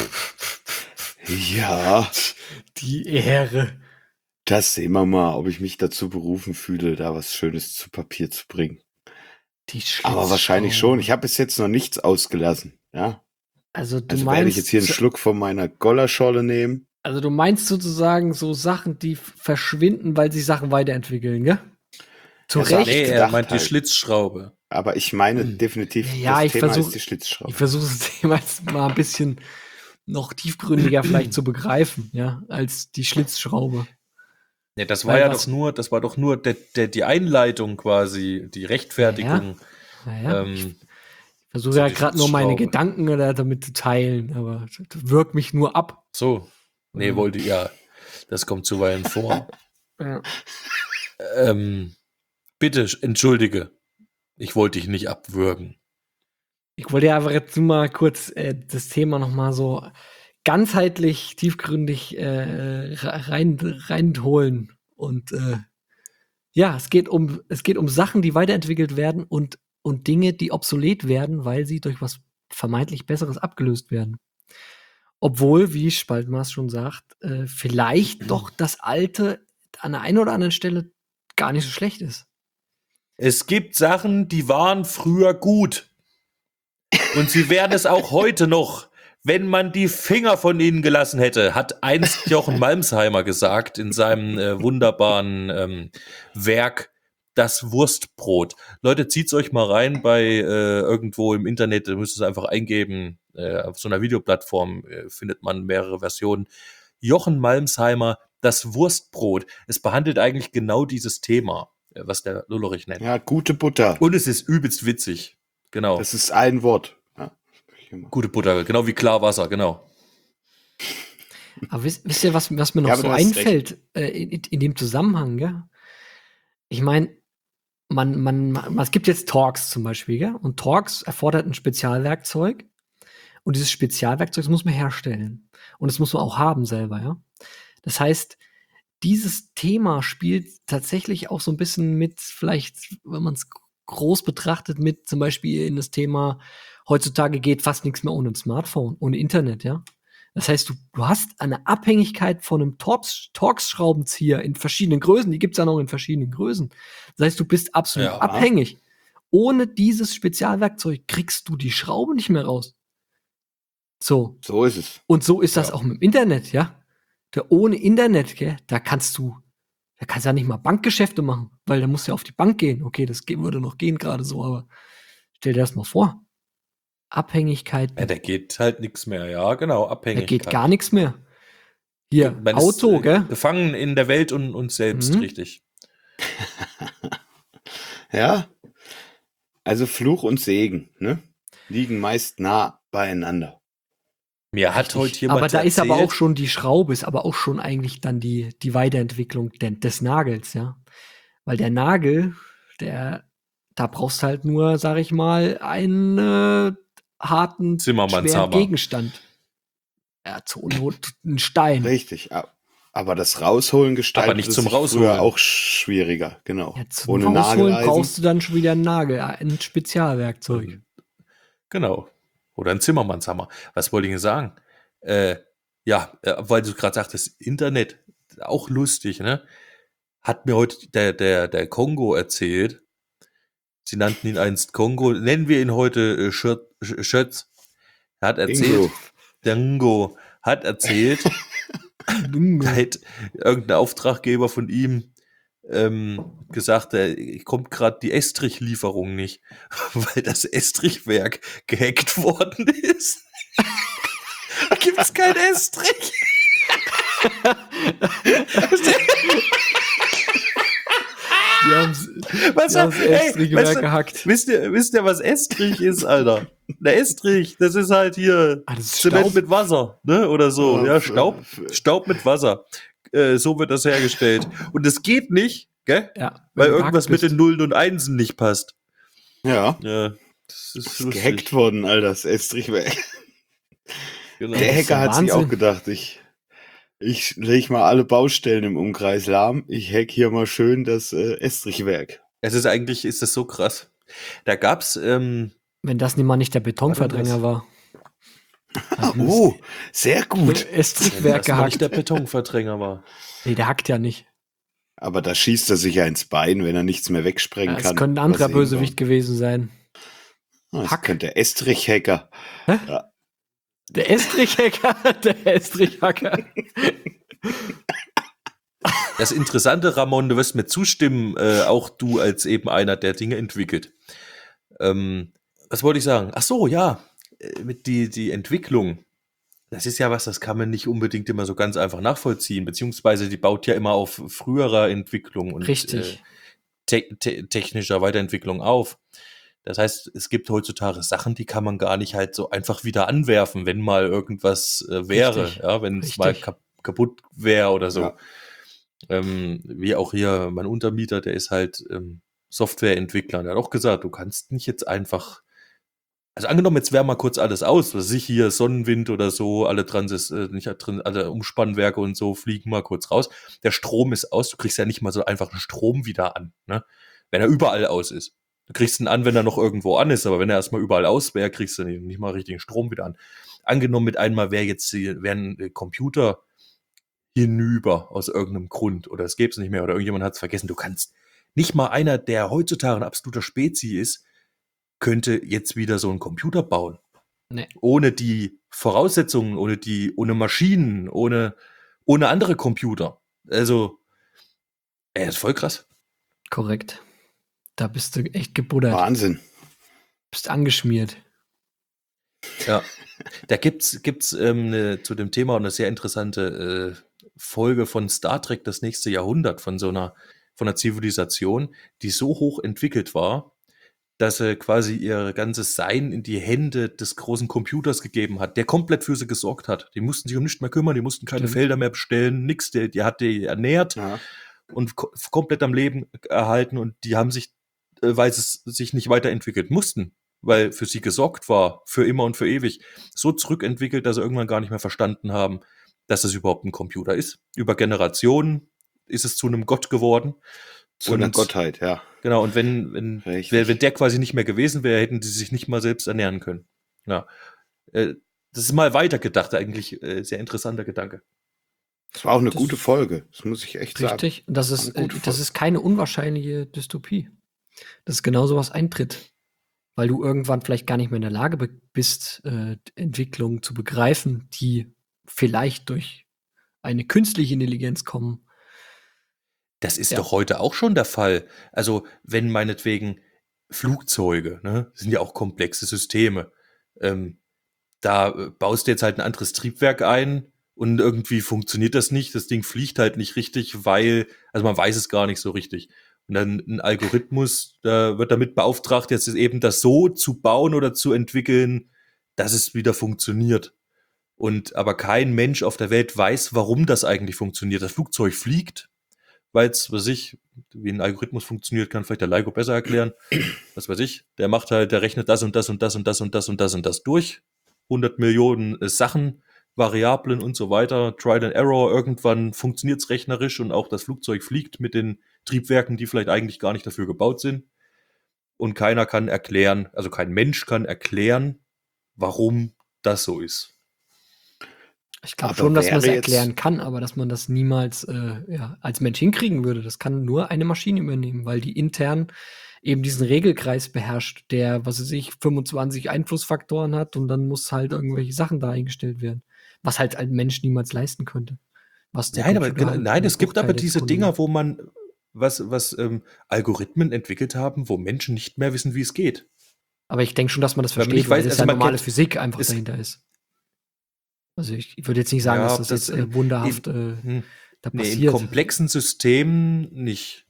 S1: Ja,
S3: Die Ehre.
S1: das sehen wir mal, ob ich mich dazu berufen fühle, da was Schönes zu Papier zu bringen.
S3: Die
S1: Aber wahrscheinlich schon. Ich habe bis jetzt noch nichts ausgelassen. Ja,
S3: Also du
S1: also
S3: meinst,
S1: werde ich jetzt hier einen Schluck von meiner Gollerscholle nehmen.
S3: also du meinst sozusagen so Sachen, die f- verschwinden, weil sich Sachen weiterentwickeln, gell? Zu
S1: Ja, sag
S3: Recht.
S1: ich
S2: Nee, er
S1: gedacht
S2: meint die
S1: halt.
S2: Schlitzschraube.
S1: Aber ich meine
S2: Hm.
S1: definitiv,
S3: Ja,
S1: das
S3: ich
S1: Thema
S3: versuch-
S1: ist die Schlitzschraube.
S3: Ich versuche das Thema jetzt mal ein bisschen noch tiefgründiger vielleicht zu begreifen, ja, als die Schlitzschraube.
S2: Nee, das war
S3: Weil
S2: ja
S3: was-
S2: doch nur, das war doch nur der, der, die Einleitung quasi, die Rechtfertigung.
S3: Naja, ich
S2: Ähm,
S3: versuche
S2: so
S3: ja
S2: die
S3: gerade nur meine
S2: Schlitzschraube.
S3: Gedanken oder damit zu teilen, aber das wirkt mich nur ab.
S2: so. Nee,
S3: Mhm.
S2: wollte ja. Das kommt zuweilen vor.
S3: Ja.
S2: ähm, bitte, entschuldige. Ich wollte dich nicht abwürgen.
S3: Ich wollte ja einfach jetzt nur mal kurz äh, das Thema noch mal so ganzheitlich, tiefgründig äh, rein, reinholen. Und äh, ja, es geht um es geht um Sachen, die weiterentwickelt werden und, und Dinge, die obsolet werden, weil sie durch was vermeintlich Besseres abgelöst werden. Obwohl, wie Spaltmaß schon sagt, äh, vielleicht doch das Alte an der einen oder anderen Stelle gar nicht so schlecht ist.
S2: Es gibt Sachen, die waren früher gut. Und sie wären es auch heute noch, wenn man die Finger von ihnen gelassen hätte, hat einst Jochen Malmsheimer gesagt in seinem äh, wunderbaren ähm, Werk Das Wurstbrot. Leute, zieht's euch mal rein bei äh, irgendwo im Internet, ihr müsst es einfach eingeben, äh, auf so einer Videoplattform äh, findet man mehrere Versionen. Jochen Malmsheimer, Das Wurstbrot. Es behandelt eigentlich genau dieses Thema, äh, was der Lullerich nennt.
S1: Ja, gute Butter.
S2: Und es ist übelst witzig. Genau.
S1: Das ist ein Wort. Ja.
S2: Gute Butter, genau wie Klarwasser, genau.
S3: Aber wisst, wisst ihr, was, was mir noch
S1: Ja, aber
S3: so
S1: du hast
S3: einfällt äh, in, in dem Zusammenhang, gell? Ich meine, man, man, man, es gibt jetzt Talks zum Beispiel, gell? Und Talks erfordert ein Spezialwerkzeug. Und dieses Spezialwerkzeug das muss man herstellen. Und das muss man auch haben selber, ja? Das heißt, dieses Thema spielt tatsächlich auch so ein bisschen mit, vielleicht, wenn man es groß betrachtet, mit zum Beispiel in das Thema, heutzutage geht fast nichts mehr ohne ein Smartphone, ohne Internet, ja. Das heißt, du, du hast eine Abhängigkeit von einem Torx, Torx-Schraubenzieher in verschiedenen Größen, die gibt's ja noch in verschiedenen Größen. Das heißt, du bist absolut
S2: Ja.
S3: abhängig. Ohne dieses Spezialwerkzeug kriegst du die Schraube nicht mehr raus. So.
S1: So ist es.
S3: Und so ist das
S2: Ja.
S3: auch mit dem Internet, ja. Da ohne Internet, gell, da kannst du, da kannst du ja nicht mal Bankgeschäfte machen, weil da musst du ja auf die Bank gehen. Okay, das ge- würde noch gehen gerade so, aber stell dir das mal vor. Abhängigkeit,
S2: Ja, da geht halt nichts mehr, ja, genau,
S3: da
S2: abhängig.
S3: geht gar nichts mehr. Hier,
S2: Man ist,
S3: Auto,
S2: äh,
S3: gell?
S2: Gefangen in der Welt und uns selbst,
S3: Mhm.
S2: richtig.
S1: Ja. Also Fluch und Segen, ne? Liegen meist nah beieinander.
S2: Mir hat
S1: Richtig.
S2: heute jemand
S3: Aber da ist
S2: erzählt,
S3: aber auch schon die Schraube, ist aber auch schon eigentlich dann die, die Weiterentwicklung de, des Nagels, ja. Weil der Nagel, der, da brauchst du halt nur, sag ich mal, einen äh, harten,
S2: Zimmermannshammer.
S3: schweren Gegenstand. Ja, zur Not ein Stein.
S1: Richtig. a- Aber das Rausholen gestaltet
S2: Aber nicht zum
S1: sich
S2: Rausholen.
S1: früher auch schwieriger, genau.
S3: Ja, zum
S1: Ohne
S3: Rausholen
S1: Nageleisen.
S3: brauchst du dann schon wieder einen Nagel, ein Spezialwerkzeug.
S2: Ähm, Genau. Oder ein Zimmermannshammer. Was wollte ich denn sagen? Äh, ja, äh, weil du gerade sagtest, Internet, auch lustig, ne? Hat mir heute der, der, der Kongo erzählt. Sie nannten ihn einst Kongo. Nennen wir ihn heute äh, Schötz. Sch- Schötz. Er hat erzählt,
S1: Ingo.
S2: Dango hat erzählt, da hat irgendein Auftraggeber von ihm ähm, gesagt, äh, kommt gerade die Estrich-Lieferung nicht, weil das Estrichwerk gehackt worden ist. Da gibt es kein Estrich.
S3: Die haben's,
S2: Was,
S3: die haben's
S2: ey,
S3: Estrichwerk
S2: weißt du,
S3: gehackt.
S2: wisst, ihr, wisst ihr, was Estrich ist, Alter? Der Estrich, das ist halt hier
S3: Ah, das ist
S2: Zement
S3: Staub.
S2: mit Wasser, ne? Oder so.
S1: Ja,
S2: Ja,
S1: für-
S2: Staub,
S1: für-
S2: Staub mit Wasser. Äh, so wird das hergestellt. Und es geht nicht, gell?
S3: Ja,
S2: Weil
S3: wenn du
S2: irgendwas
S3: gehackt
S2: mit
S3: bist.
S2: den Nullen und Einsen nicht passt.
S1: Ja.
S2: Ja, das ist
S1: Ist
S2: lustig.
S1: gehackt worden, Alter, das Estrichwerk.
S2: Genau.
S1: Der
S3: ist ja
S1: Hacker hat sich
S3: Wahnsinn.
S1: auch gedacht, ich, ich leg mal alle Baustellen im Umkreis lahm. Ich hack hier mal schön das äh, Estrichwerk.
S2: Es ist eigentlich, ist das so krass. Da gab's, ähm,
S3: Wenn das nicht mal nicht der Betonverdränger war.
S1: Ah, oh, sehr gut.
S3: Estrichwerk
S2: das war nicht
S3: gehackt.
S2: der Betonverdränger war.
S3: Nee, der hackt ja nicht.
S1: Aber da schießt er sich ja ins Bein, wenn er nichts mehr wegsprengen
S3: Ja,
S1: kann.
S3: es könnte ein anderer
S1: was ihn
S3: Bösewicht gewesen sein.
S1: baut. Ah, das
S3: Hack.
S1: könnte der Estrich-Hacker.
S3: Der Estrichhacker, der Estrichhacker.
S2: Das Interessante, Ramon, du wirst mir zustimmen, äh, auch du als eben einer, der Dinge entwickelt. Ähm, was wollte ich sagen? Ach so, ja, äh, mit die, die Entwicklung. Das ist ja was, das kann man nicht unbedingt immer so ganz einfach nachvollziehen, beziehungsweise die baut ja immer auf früherer Entwicklung und
S3: Richtig.
S2: äh, te te technischer Weiterentwicklung auf. Das heißt, es gibt heutzutage Sachen, die kann man gar nicht halt so einfach wieder anwerfen, wenn mal irgendwas äh, wäre,
S3: Richtig.
S2: ja, wenn es
S3: Richtig.
S2: mal kap kaputt wäre oder so.
S1: Ja.
S2: Ähm, wie auch hier mein Untermieter, der ist halt ähm, Softwareentwickler. Der hat auch gesagt, du kannst nicht jetzt einfach, also angenommen, jetzt wäre mal kurz alles aus, was weiß ich hier, Sonnenwind oder so, alle Transis, äh, nicht drin, alle Umspannwerke und so fliegen mal kurz raus. Der Strom ist aus, du kriegst ja nicht mal so einfach einen Strom wieder an, ne? Wenn er überall aus ist. Du kriegst ihn an, wenn er noch irgendwo an ist, aber wenn er erstmal überall aus wäre, kriegst du nicht, nicht mal richtigen Strom wieder an. Angenommen, mit einmal wäre jetzt wäre ein Computer hinüber aus irgendeinem Grund oder es gäbe es nicht mehr oder irgendjemand hat es vergessen. Du kannst nicht mal einer, der heutzutage ein absoluter Spezi ist, könnte jetzt wieder so einen Computer bauen.
S3: Nee.
S2: Ohne die Voraussetzungen, ohne die, ohne Maschinen, ohne, ohne andere Computer. Also, er ist voll krass.
S3: Korrekt. Da bist du echt gebuddert.
S1: Wahnsinn.
S3: Bist angeschmiert.
S2: Ja. Da gibt's, gibt's ähm, ne, zu dem Thema eine sehr interessante äh, Folge von Star Trek, das nächste Jahrhundert, von so einer, von einer Zivilisation, die so hoch entwickelt war, dass sie quasi ihr ganzes Sein in die Hände des großen Computers gegeben hat, der komplett für sie gesorgt hat. Die mussten sich um nichts mehr kümmern, die mussten keine
S3: Stimmt.
S2: Felder mehr bestellen, nix, der, die hat die ernährt
S1: Ja.
S2: und ko- komplett am Leben erhalten und die haben sich, äh, weil sie es sich nicht weiterentwickelt mussten, weil für sie gesorgt war, für immer und für ewig, so zurückentwickelt, dass sie irgendwann gar nicht mehr verstanden haben, dass es überhaupt ein Computer ist. Über Generationen ist es zu einem Gott geworden.
S1: Zu einer
S2: Und-
S1: Gottheit, ja.
S2: Genau, und wenn, wenn,
S1: Richtig.
S2: wenn, wenn der quasi nicht mehr gewesen wäre, hätten sie sich nicht mal selbst ernähren können. Ja. Äh, Das ist mal weitergedacht, eigentlich äh, sehr interessanter Gedanke.
S1: Das war auch eine
S3: Das-
S1: gute Folge. Das muss ich echt sagen.
S3: Richtig. Und das ist,
S1: Eine
S3: äh,
S1: gute
S3: das
S1: Folge.
S3: ist keine unwahrscheinliche Dystopie. Dass genau sowas eintritt. Weil du irgendwann vielleicht gar nicht mehr in der Lage be- bist, äh, Entwicklungen zu begreifen, die vielleicht durch eine künstliche Intelligenz kommen.
S2: Das ist
S3: Ja.
S2: doch heute auch schon der Fall. Also, wenn meinetwegen Flugzeuge, ne, sind ja auch komplexe Systeme. Ähm, da äh, baust du jetzt halt ein anderes Triebwerk ein und irgendwie funktioniert das nicht. Das Ding fliegt halt nicht richtig, weil, also man weiß es gar nicht so richtig. Und dann ein Algorithmus, da wird damit beauftragt, jetzt eben das so zu bauen oder zu entwickeln, dass es wieder funktioniert. Und aber kein Mensch auf der Welt weiß, warum das eigentlich funktioniert. Das Flugzeug fliegt, weil es, was weiß ich, wie ein Algorithmus funktioniert, kann vielleicht der Leico besser erklären. Was weiß ich, der macht halt, der rechnet das und das und das und das und das und das und das durch. hundert Millionen äh, Sachen, Variablen und so weiter, Trial and Error, irgendwann funktioniert es rechnerisch und auch das Flugzeug fliegt mit den Triebwerken, die vielleicht eigentlich gar nicht dafür gebaut sind. Und keiner kann erklären, also kein Mensch kann erklären, warum das so ist.
S3: Ich glaube
S1: Aber
S3: schon, dass man es
S1: wäre jetzt-
S3: erklären kann, aber dass man das niemals äh, ja, als Mensch hinkriegen würde. Das kann nur eine Maschine übernehmen, weil die intern eben diesen Regelkreis beherrscht, der, was weiß ich, fünfundzwanzig Einflussfaktoren hat und dann muss halt irgendwelche Sachen da eingestellt werden. Was halt ein Mensch niemals leisten könnte. Was der
S2: Nein, aber,
S3: Computer halt
S2: nein,
S3: mit
S2: es gibt aber
S3: Bruchteil der
S2: diese
S3: Sekunden
S2: Dinger,
S3: macht.
S2: wo man was, was ähm, Algorithmen entwickelt haben, wo Menschen nicht mehr wissen, wie es geht.
S3: Aber ich denke schon, dass man das
S2: Weil man
S3: versteht,
S2: nicht
S3: weil
S2: weiß,
S3: das
S2: also
S3: ja
S2: man
S3: normale
S2: kennt-
S3: Physik einfach
S2: es-
S3: dahinter ist. Also ich, ich würde jetzt nicht sagen,
S2: Ja,
S3: dass das,
S2: das
S3: jetzt äh,
S2: in-
S3: wunderhaft äh,
S2: Hm.
S3: da
S2: Nee, in
S3: passiert.
S2: komplexen Systemen nicht.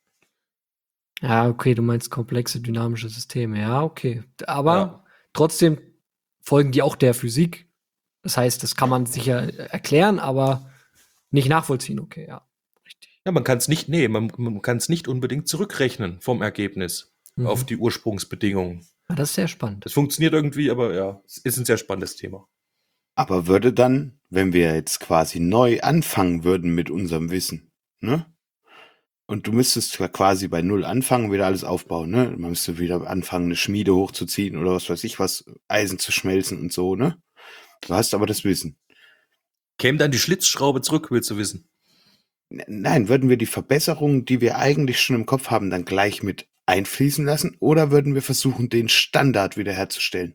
S3: Ja, okay, du meinst komplexe dynamische Systeme. Ja, okay. Aber
S2: Ja.
S3: trotzdem folgen die auch der Physik. Das heißt, das kann man sicher erklären, aber nicht nachvollziehen. Okay, ja. Richtig.
S2: Ja, man kann es nicht, nee, man, man kann es nicht unbedingt zurückrechnen vom Ergebnis
S3: Mhm.
S2: auf die Ursprungsbedingungen.
S3: Ah, das ist sehr spannend.
S2: Das funktioniert irgendwie, aber ja, es ist ein sehr spannendes Thema.
S1: Aber würde dann, wenn wir jetzt quasi neu anfangen würden mit unserem Wissen, ne? Und du müsstest zwar quasi bei Null anfangen, wieder alles aufbauen, ne? Man müsste wieder anfangen, eine Schmiede hochzuziehen oder was weiß ich was, Eisen zu schmelzen und so, ne? Du hast aber das Wissen.
S2: Käme dann die Schlitzschraube zurück, willst du wissen?
S1: N- Nein, würden wir die Verbesserungen, die wir eigentlich schon im Kopf haben, dann gleich mit einfließen lassen oder würden wir versuchen, den Standard wiederherzustellen?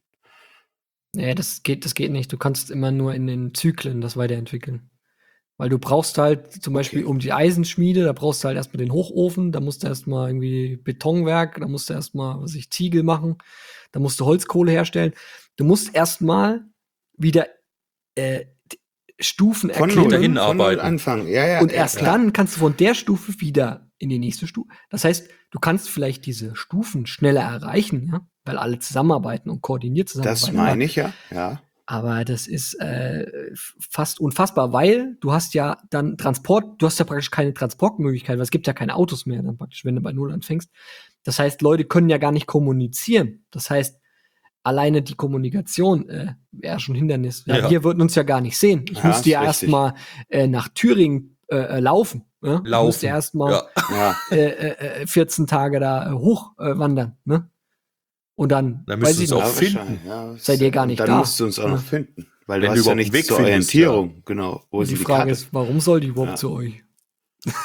S3: Nee, das geht, das geht nicht. Du kannst immer nur in den Zyklen das weiterentwickeln. Weil du brauchst halt zum Beispiel
S1: Okay.
S3: um die Eisenschmiede, da brauchst du halt erstmal den Hochofen, da musst du erstmal irgendwie Betonwerk, da musst du erstmal, was weiß ich, Ziegel machen, da musst du Holzkohle herstellen. Du musst erstmal wieder äh, d- Stufen
S1: Von
S3: erklimmen.
S1: Null,
S2: dahin
S1: von Null
S2: arbeiten.
S1: anfangen. Ja, ja,
S3: Und
S1: ja,
S3: erst
S1: klar.
S3: dann kannst du von der Stufe wieder in die nächste Stufe. Das heißt, du kannst vielleicht diese Stufen schneller erreichen, ja, weil alle zusammenarbeiten und koordiniert zusammenarbeiten.
S1: Das meine ich, ja. Ja.
S3: Aber das ist äh, f- fast unfassbar, weil du hast ja dann Transport, du hast ja praktisch keine Transportmöglichkeit, weil es gibt ja keine Autos mehr dann praktisch, wenn du bei Null anfängst. Das heißt, Leute können ja gar nicht kommunizieren. Das heißt, alleine die Kommunikation äh, wäre schon Hindernis. Ja,
S2: Ja.
S3: Wir würden uns ja gar nicht sehen. Ich
S1: Ja,
S3: müsste ja
S1: ist richtig.
S3: erstmal äh, nach Thüringen äh, äh, laufen. Ja? Ich
S2: Laufen.
S3: müsste erstmal
S2: Ja.
S1: Ja.
S3: äh, äh, vierzehn Tage da äh, hoch äh, wandern. Ne? Und dann,
S2: Dann
S3: weiß
S2: müsstest
S3: ich
S2: du es
S3: nicht,
S2: auch
S1: Ja,
S2: finden.
S1: wahrscheinlich, ja.
S3: Seid ihr gar
S1: Und
S3: nicht
S1: dann
S3: da.
S1: musst du uns auch noch
S3: Ja.
S1: finden. Weil
S2: Wenn
S1: du
S2: du
S1: hast ja
S2: überhaupt einen
S1: nichts
S2: Weg
S1: zur
S2: findest,
S1: Orientierung. Genau. Wo
S3: Und
S1: ist
S3: die
S1: denn die
S3: Frage
S1: Karte?
S3: ist, warum soll die überhaupt
S1: Ja.
S3: zu euch?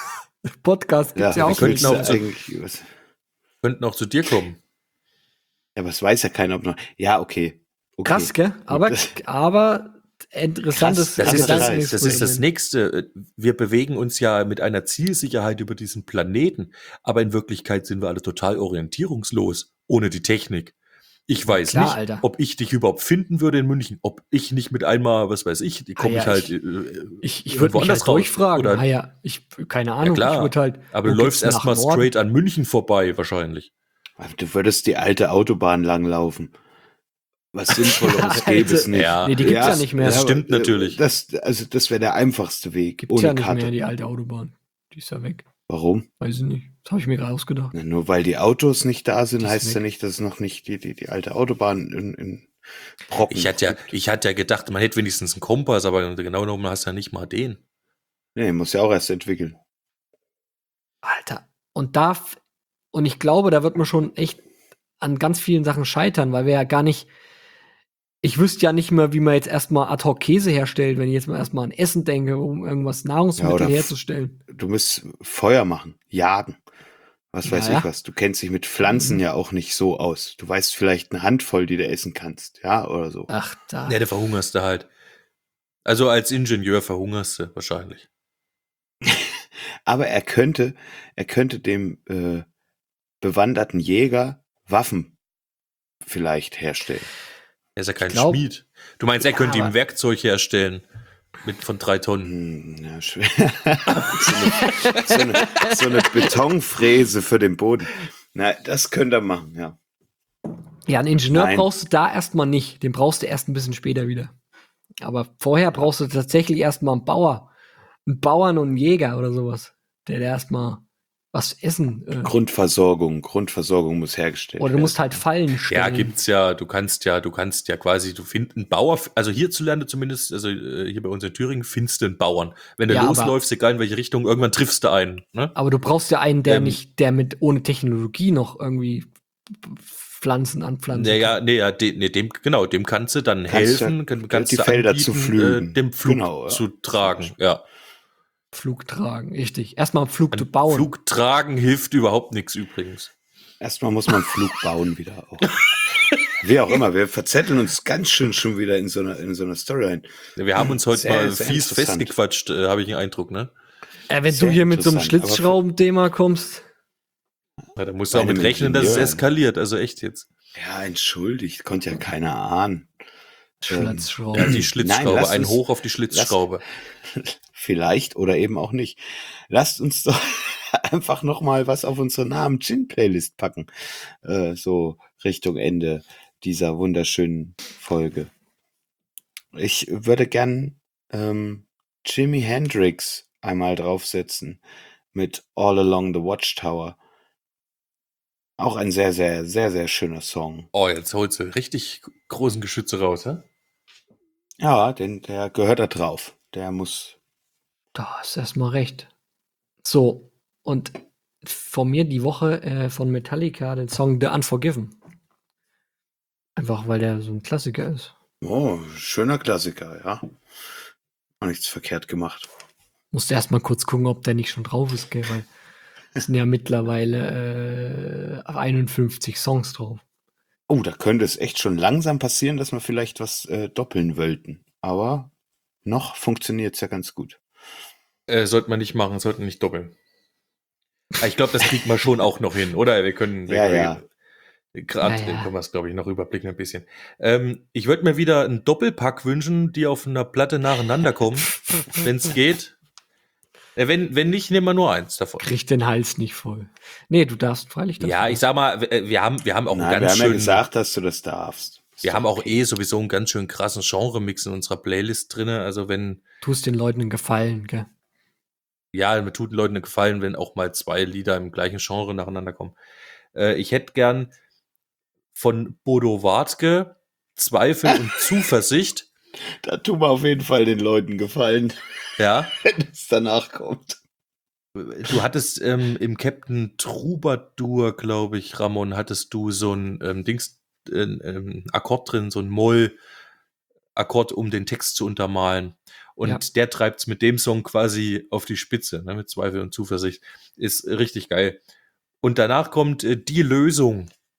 S3: Podcast gibt's ja,
S1: ja,
S3: auch
S1: wir
S2: könnten
S3: nicht.
S1: könnten
S2: auch
S1: auch
S2: so-
S1: eigentlich. Was,
S2: Könnten auch zu dir kommen.
S1: Ja, aber es weiß ja keiner, ob noch. Ja, okay. okay.
S3: Krass, gell? Aber,
S1: Das-
S3: aber interessantes
S1: Krass,
S2: Das ist das,
S3: Gedankenexperiment.
S2: das ist das Nächste. Wir bewegen uns ja mit einer Zielsicherheit über diesen Planeten, aber in Wirklichkeit sind wir alle total orientierungslos ohne die Technik. Ich weiß
S3: klar,
S2: nicht,
S3: Alter.
S2: ob ich dich überhaupt finden würde in München, ob ich nicht mit einmal, was weiß ich, die komme
S3: Ah ja,
S2: ich halt.
S3: ich-
S2: äh,
S3: Ich, ich
S2: irgendwo
S3: würde mich
S2: anders
S3: halt
S2: raus.
S3: durchfragen.
S2: Oder,
S3: ah ja, ich, keine
S2: ja
S3: Ahnung, ich
S2: klar,
S3: würde halt.
S2: aber
S3: wo
S2: du läufst
S3: geht's nach
S2: erstmal
S3: Norden?
S2: straight an München vorbei, wahrscheinlich.
S1: Du würdest die alte Autobahn langlaufen. Was Sinnvolleres gäbe es
S3: Alter,
S1: nicht.
S2: Ja,
S3: Nee, die gibt's ja nicht mehr.
S2: das
S1: aber,
S2: stimmt
S1: äh,
S2: natürlich.
S1: Das, also das wäre der einfachste Weg.
S3: Gibt's
S1: ohne
S3: ja nicht
S1: Karte.
S3: mehr, die alte Autobahn. Die ist ja weg.
S1: Warum?
S3: Weiß ich nicht. Das habe ich mir gerade ausgedacht.
S1: Na, nur weil die Autos nicht da sind,
S3: Die ist
S1: heißt ja
S3: weg.
S1: nicht, dass es noch nicht die, die, die alte Autobahn in, in Brocken
S2: Ich hatte ja,
S1: gibt.
S2: ich hatte ja gedacht, man hätte wenigstens einen Kompass, aber genau genommen hast du ja nicht mal den.
S1: Nee, muss ja auch erst entwickeln.
S3: Alter. Und da, f- und ich glaube, da wird man schon echt an ganz vielen Sachen scheitern, weil wir ja gar nicht, ich wüsste ja nicht mehr, wie man jetzt erstmal ad hoc Käse herstellt, wenn ich jetzt mal erstmal an Essen denke, um irgendwas Nahrungsmittel
S1: oder f-
S3: herzustellen.
S1: Du musst Feuer machen, jagen. Was weiß
S3: Naja.
S1: ich was. Du kennst dich mit Pflanzen
S3: Mhm.
S1: ja auch nicht so aus. Du weißt vielleicht eine Handvoll, die du essen kannst. Ja, oder so.
S3: Ach, da.
S2: Ja, da verhungerst du halt. Also als Ingenieur verhungerst du wahrscheinlich.
S1: Aber er könnte, er könnte dem äh, bewanderten Jäger Waffen vielleicht herstellen.
S2: Er ist ja kein
S3: glaub-
S2: Schmied. Du meinst, er
S3: Ja,
S2: könnte ihm
S3: aber-
S2: Werkzeug herstellen mit von drei Tonnen.
S1: Hm, ja, schwer. so, eine, so, eine, so eine Betonfräse für den Boden. Na, das könnte er machen, ja.
S3: Ja, einen Ingenieur
S1: Nein.
S3: brauchst du da erstmal nicht. Den brauchst du erst ein bisschen später wieder. Aber vorher brauchst du tatsächlich erstmal einen Bauer. Einen Bauern und einen Jäger oder sowas. Der, der erstmal was essen. Äh,
S1: Grundversorgung, Grundversorgung muss hergestellt
S3: oder du
S1: werden.
S3: musst halt Fallen stellen.
S2: Ja, gibt's ja, du kannst ja, du kannst ja quasi, du findest einen Bauer, also hierzulande zumindest, also äh, hier bei uns in Thüringen, findest du einen Bauern. Wenn du
S3: Ja, aber-
S2: losläufst, egal in welche Richtung, irgendwann triffst du einen. Ne?
S3: Aber du brauchst ja einen, der
S2: Ähm,
S3: nicht, der mit ohne Technologie noch irgendwie Pflanzen anpflanzen
S2: Naja,
S3: kann.
S2: nee, ja, de, nee, dem, genau, dem kannst du dann
S1: Kannst
S2: helfen,
S1: ja
S2: kann, kannst
S1: die
S2: du
S1: Felder
S2: anbieten,
S1: zu pflügen.
S2: Äh, dem Flug
S1: Genau, ja.
S2: zu tragen. Ja.
S3: Flug tragen, richtig. Erstmal einen Flug
S2: Ein
S3: zu bauen.
S2: Flug tragen hilft überhaupt nichts übrigens.
S1: Erstmal muss man Flug bauen wieder auch. Wie auch immer, wir verzetteln uns ganz schön schon wieder in so einer, in so einer Storyline.
S2: Wir haben uns heute
S1: Sehr,
S2: mal
S1: sehr
S2: fies
S1: interessant.
S2: festgequatscht, äh, habe ich den Eindruck, ne?
S3: Äh, wenn
S1: Sehr
S3: du hier mit so einem
S1: interessant, aber-
S3: Schlitzschraubenthema kommst.
S2: Ja, da musst du auch
S1: Bei
S2: mit
S1: einem
S2: rechnen, dass es
S1: Ingenieur.
S2: eskaliert, also echt jetzt.
S1: Ja, entschuldigt, konnte ja keiner ahnen.
S3: Schlitzschrauben.
S2: Ja, die Schlitzschraube,
S1: Nein, lass
S2: ein
S1: uns-
S2: Hoch auf die Schlitzschraube.
S1: Vielleicht oder eben auch nicht. Lasst uns doch einfach noch mal was auf unsere Namen-Gin-Playlist packen. Äh, so Richtung Ende dieser wunderschönen Folge. Ich würde gern ähm, Jimi Hendrix einmal draufsetzen mit All Along the Watchtower. Auch ein sehr, sehr, sehr, sehr schöner Song.
S2: Oh, jetzt holst du richtig großen Geschütze raus, hä?
S1: Ja, denn der gehört da drauf. Der muss.
S3: Da hast du erstmal recht. So, und von mir die Woche äh, von Metallica den Song The Unforgiven. Einfach weil der so ein Klassiker ist.
S1: Oh, schöner Klassiker, ja. Auch nichts verkehrt gemacht.
S3: Musste erstmal kurz gucken, ob der nicht schon drauf ist, gell? Weil es sind ja mittlerweile äh, einundfünfzig Songs drauf.
S1: Oh, da könnte es echt schon langsam passieren, dass wir vielleicht was äh, doppeln wollten. Aber noch funktioniert es ja ganz gut.
S2: Äh, sollte man nicht machen, sollten nicht doppeln. Aber ich glaube, das kriegt man schon auch noch hin, oder? Wir können, wir
S1: Ja,
S2: können
S1: ja.
S2: gerade
S3: Ja, ja.
S2: können wir es, glaube ich, noch überblicken ein bisschen. Ähm, ich würde mir wieder einen Doppelpack wünschen, die auf einer Platte nacheinander kommen, wenn es geht. Äh, wenn, wenn nicht, nehmen wir nur eins davon.
S3: Krieg den Hals nicht voll. Nee, du darfst freilich das.
S2: Ja, ich sag mal, wir wir haben, wir haben auch
S1: Nein,
S2: einen
S1: wir
S2: ganz
S1: haben ja
S2: schönen,
S1: gesagt, dass du das darfst.
S2: wir haben auch eh sowieso einen ganz schön krassen Genre-Mix in unserer Playlist drinne. Also wenn,
S3: Tust den Leuten einen Gefallen, gell?
S2: ja, mir tut den Leuten einen Gefallen, wenn auch mal zwei Lieder im gleichen Genre nacheinander kommen. Äh, ich hätte gern von Bodo Wartke Zweifel und Zuversicht.
S1: Da tun wir auf jeden Fall den Leuten gefallen,
S2: Ja,
S1: wenn es danach kommt.
S2: du hattest ähm, im Captain Troubadour, glaube ich, Ramon, hattest du so ein ähm, Dings, äh, ähm, Akkord drin, so ein Moll-Akkord, um den Text zu untermalen. Und
S3: Ja.
S2: der treibt's mit dem Song quasi auf die Spitze, ne, mit Zweifel und Zuversicht. Ist richtig geil. Und danach kommt äh, Die Lösung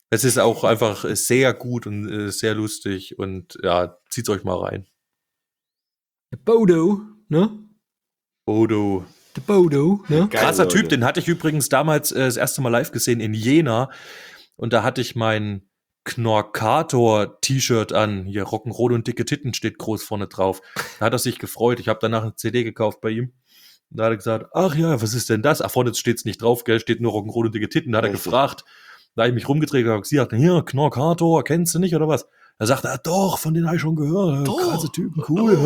S2: Es ist auch einfach sehr gut und äh, sehr lustig und ja, zieht's euch mal rein.
S3: Der Bodo, ne?
S2: Bodo.
S3: Der Bodo, ne?
S1: Geil,
S2: Krasser
S1: Leute.
S2: Typ, den hatte ich übrigens damals äh, das erste Mal live gesehen in Jena. Und da hatte ich mein Knorkator-T-Shirt an. Hier Rock'n'Roll und dicke Titten steht groß vorne drauf. Da hat er sich gefreut. Ich habe danach eine C D gekauft bei ihm. Und da hat er gesagt, ach ja, was ist denn das? Ach, vorne steht's nicht drauf, gell? Steht nur Rock'n'Roll und dicke Titten. Da hat er
S1: Richtig.
S2: gefragt. Da habe ich mich rumgedreht und gesagt, hier, Knorkator, kennst du nicht oder was? Da sagt er, doch, von denen habe ich schon gehört.
S3: Doch.
S2: Krasse Typen, cool.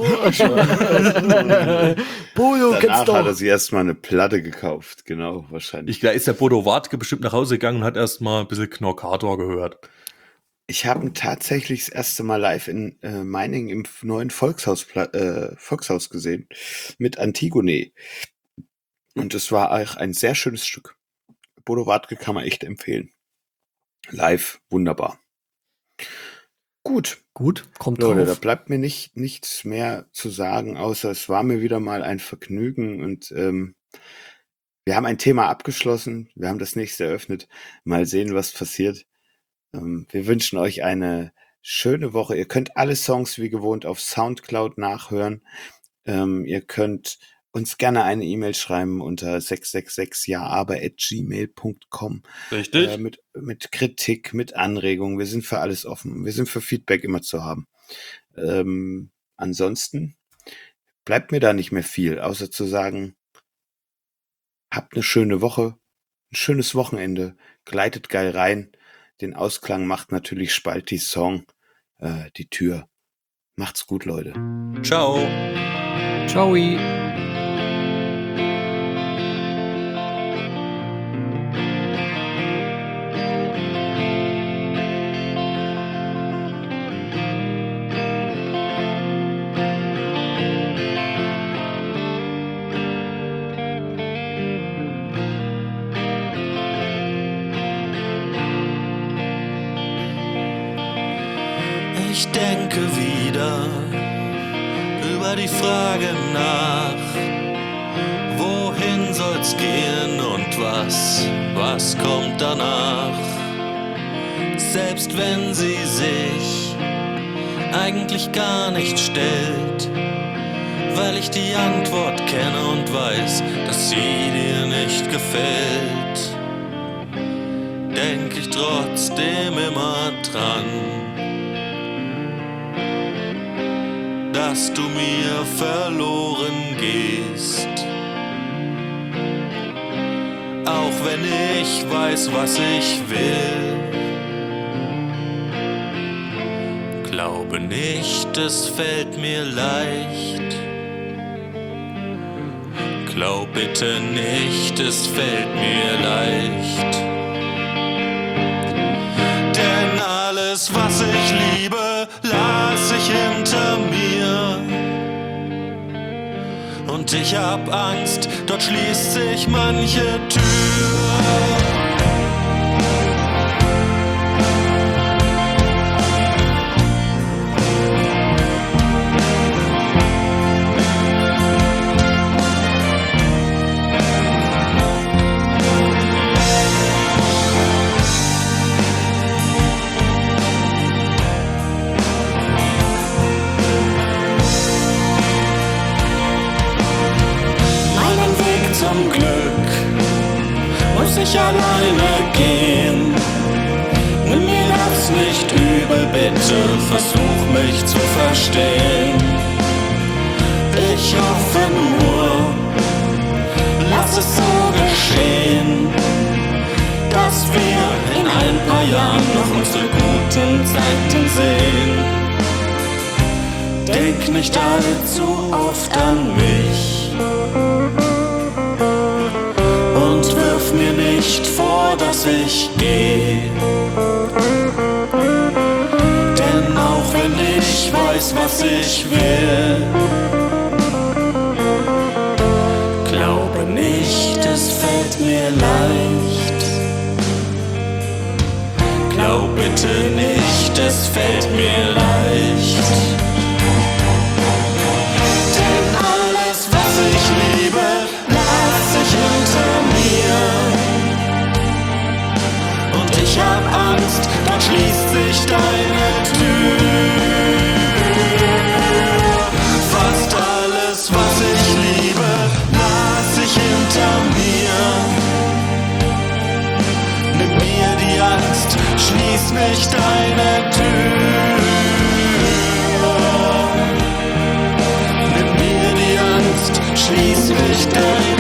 S3: Bodo,
S1: Danach
S3: kennst du
S1: hat er
S3: doch.
S1: sich erstmal eine Platte gekauft. Genau, wahrscheinlich.
S2: Ich, da ist der Bodo Wartke bestimmt nach Hause gegangen und hat erstmal ein bisschen Knorkator gehört.
S1: Ich habe ihn tatsächlich das erste Mal live in äh, Meiningen im f- neuen Volkshaus, äh, Volkshaus gesehen. Mit Antigone. Und es war auch ein sehr schönes Stück. Bodo Wartke kann man echt empfehlen. Live, wunderbar. Gut,
S3: Gut, kommt
S1: Leute, da
S3: drauf.
S1: bleibt mir nicht nichts mehr zu sagen, außer es war mir wieder mal ein Vergnügen und ähm, wir haben ein Thema abgeschlossen, wir haben das nächste eröffnet. Mal sehen, was passiert. Ähm, wir wünschen euch eine schöne Woche. Ihr könnt alle Songs wie gewohnt auf Soundcloud nachhören. Ähm, ihr könnt uns gerne eine E-Mail schreiben unter sechs sechs sechs ja aber at gmail punkt com.
S2: Richtig?
S1: Äh, mit, mit Kritik, mit Anregungen. Wir sind für alles offen. Wir sind für Feedback immer zu haben. Ähm, ansonsten bleibt mir da nicht mehr viel, außer zu sagen, habt eine schöne Woche, ein schönes Wochenende, gleitet geil rein. Den Ausklang macht natürlich Spaltis Song äh, die Tür. Macht's gut, Leute.
S2: Ciao.
S3: Ciao.
S5: Ich denke wieder über die Frage nach, wohin soll's gehen und was, was kommt danach? Selbst wenn sie sich eigentlich gar nicht stellt, weil ich die Antwort kenne und weiß, dass sie dir nicht gefällt, denk ich trotzdem immer dran, dass du mir verloren gehst. Auch wenn ich weiß, was ich will, glaube nicht, es fällt mir leicht. Glaub bitte nicht, es fällt mir leicht. Denn alles, was ich liebe, lass ich hinter mir. Und ich hab Angst, dort schließt sich manche Tür.
S6: Meinen Weg zum Glück muss ich alleine gehen. Nimm mir das nicht übel, bitte versuch mich zu verstehen. Ich hoffe nur, lass es so geschehen, dass wir in ein paar Jahren noch unsere guten Zeiten sehen. Denk nicht allzu oft an mich und wirf mir nicht vor, dass ich geh. Denn auch wenn ich weiß, was ich will, glaube nicht, es fällt mir leicht. Glaub bitte nicht, es fällt mir leicht. Denn alles, was ich liebe, lass ich hinter mir. Und ich hab Angst, schließt sich deine Tür. Fast alles, was ich liebe, las ich hinter mir. Nimm mir die Angst, schließ nicht deine Tür. Nimm mir die Angst, schließ nicht deine Tür.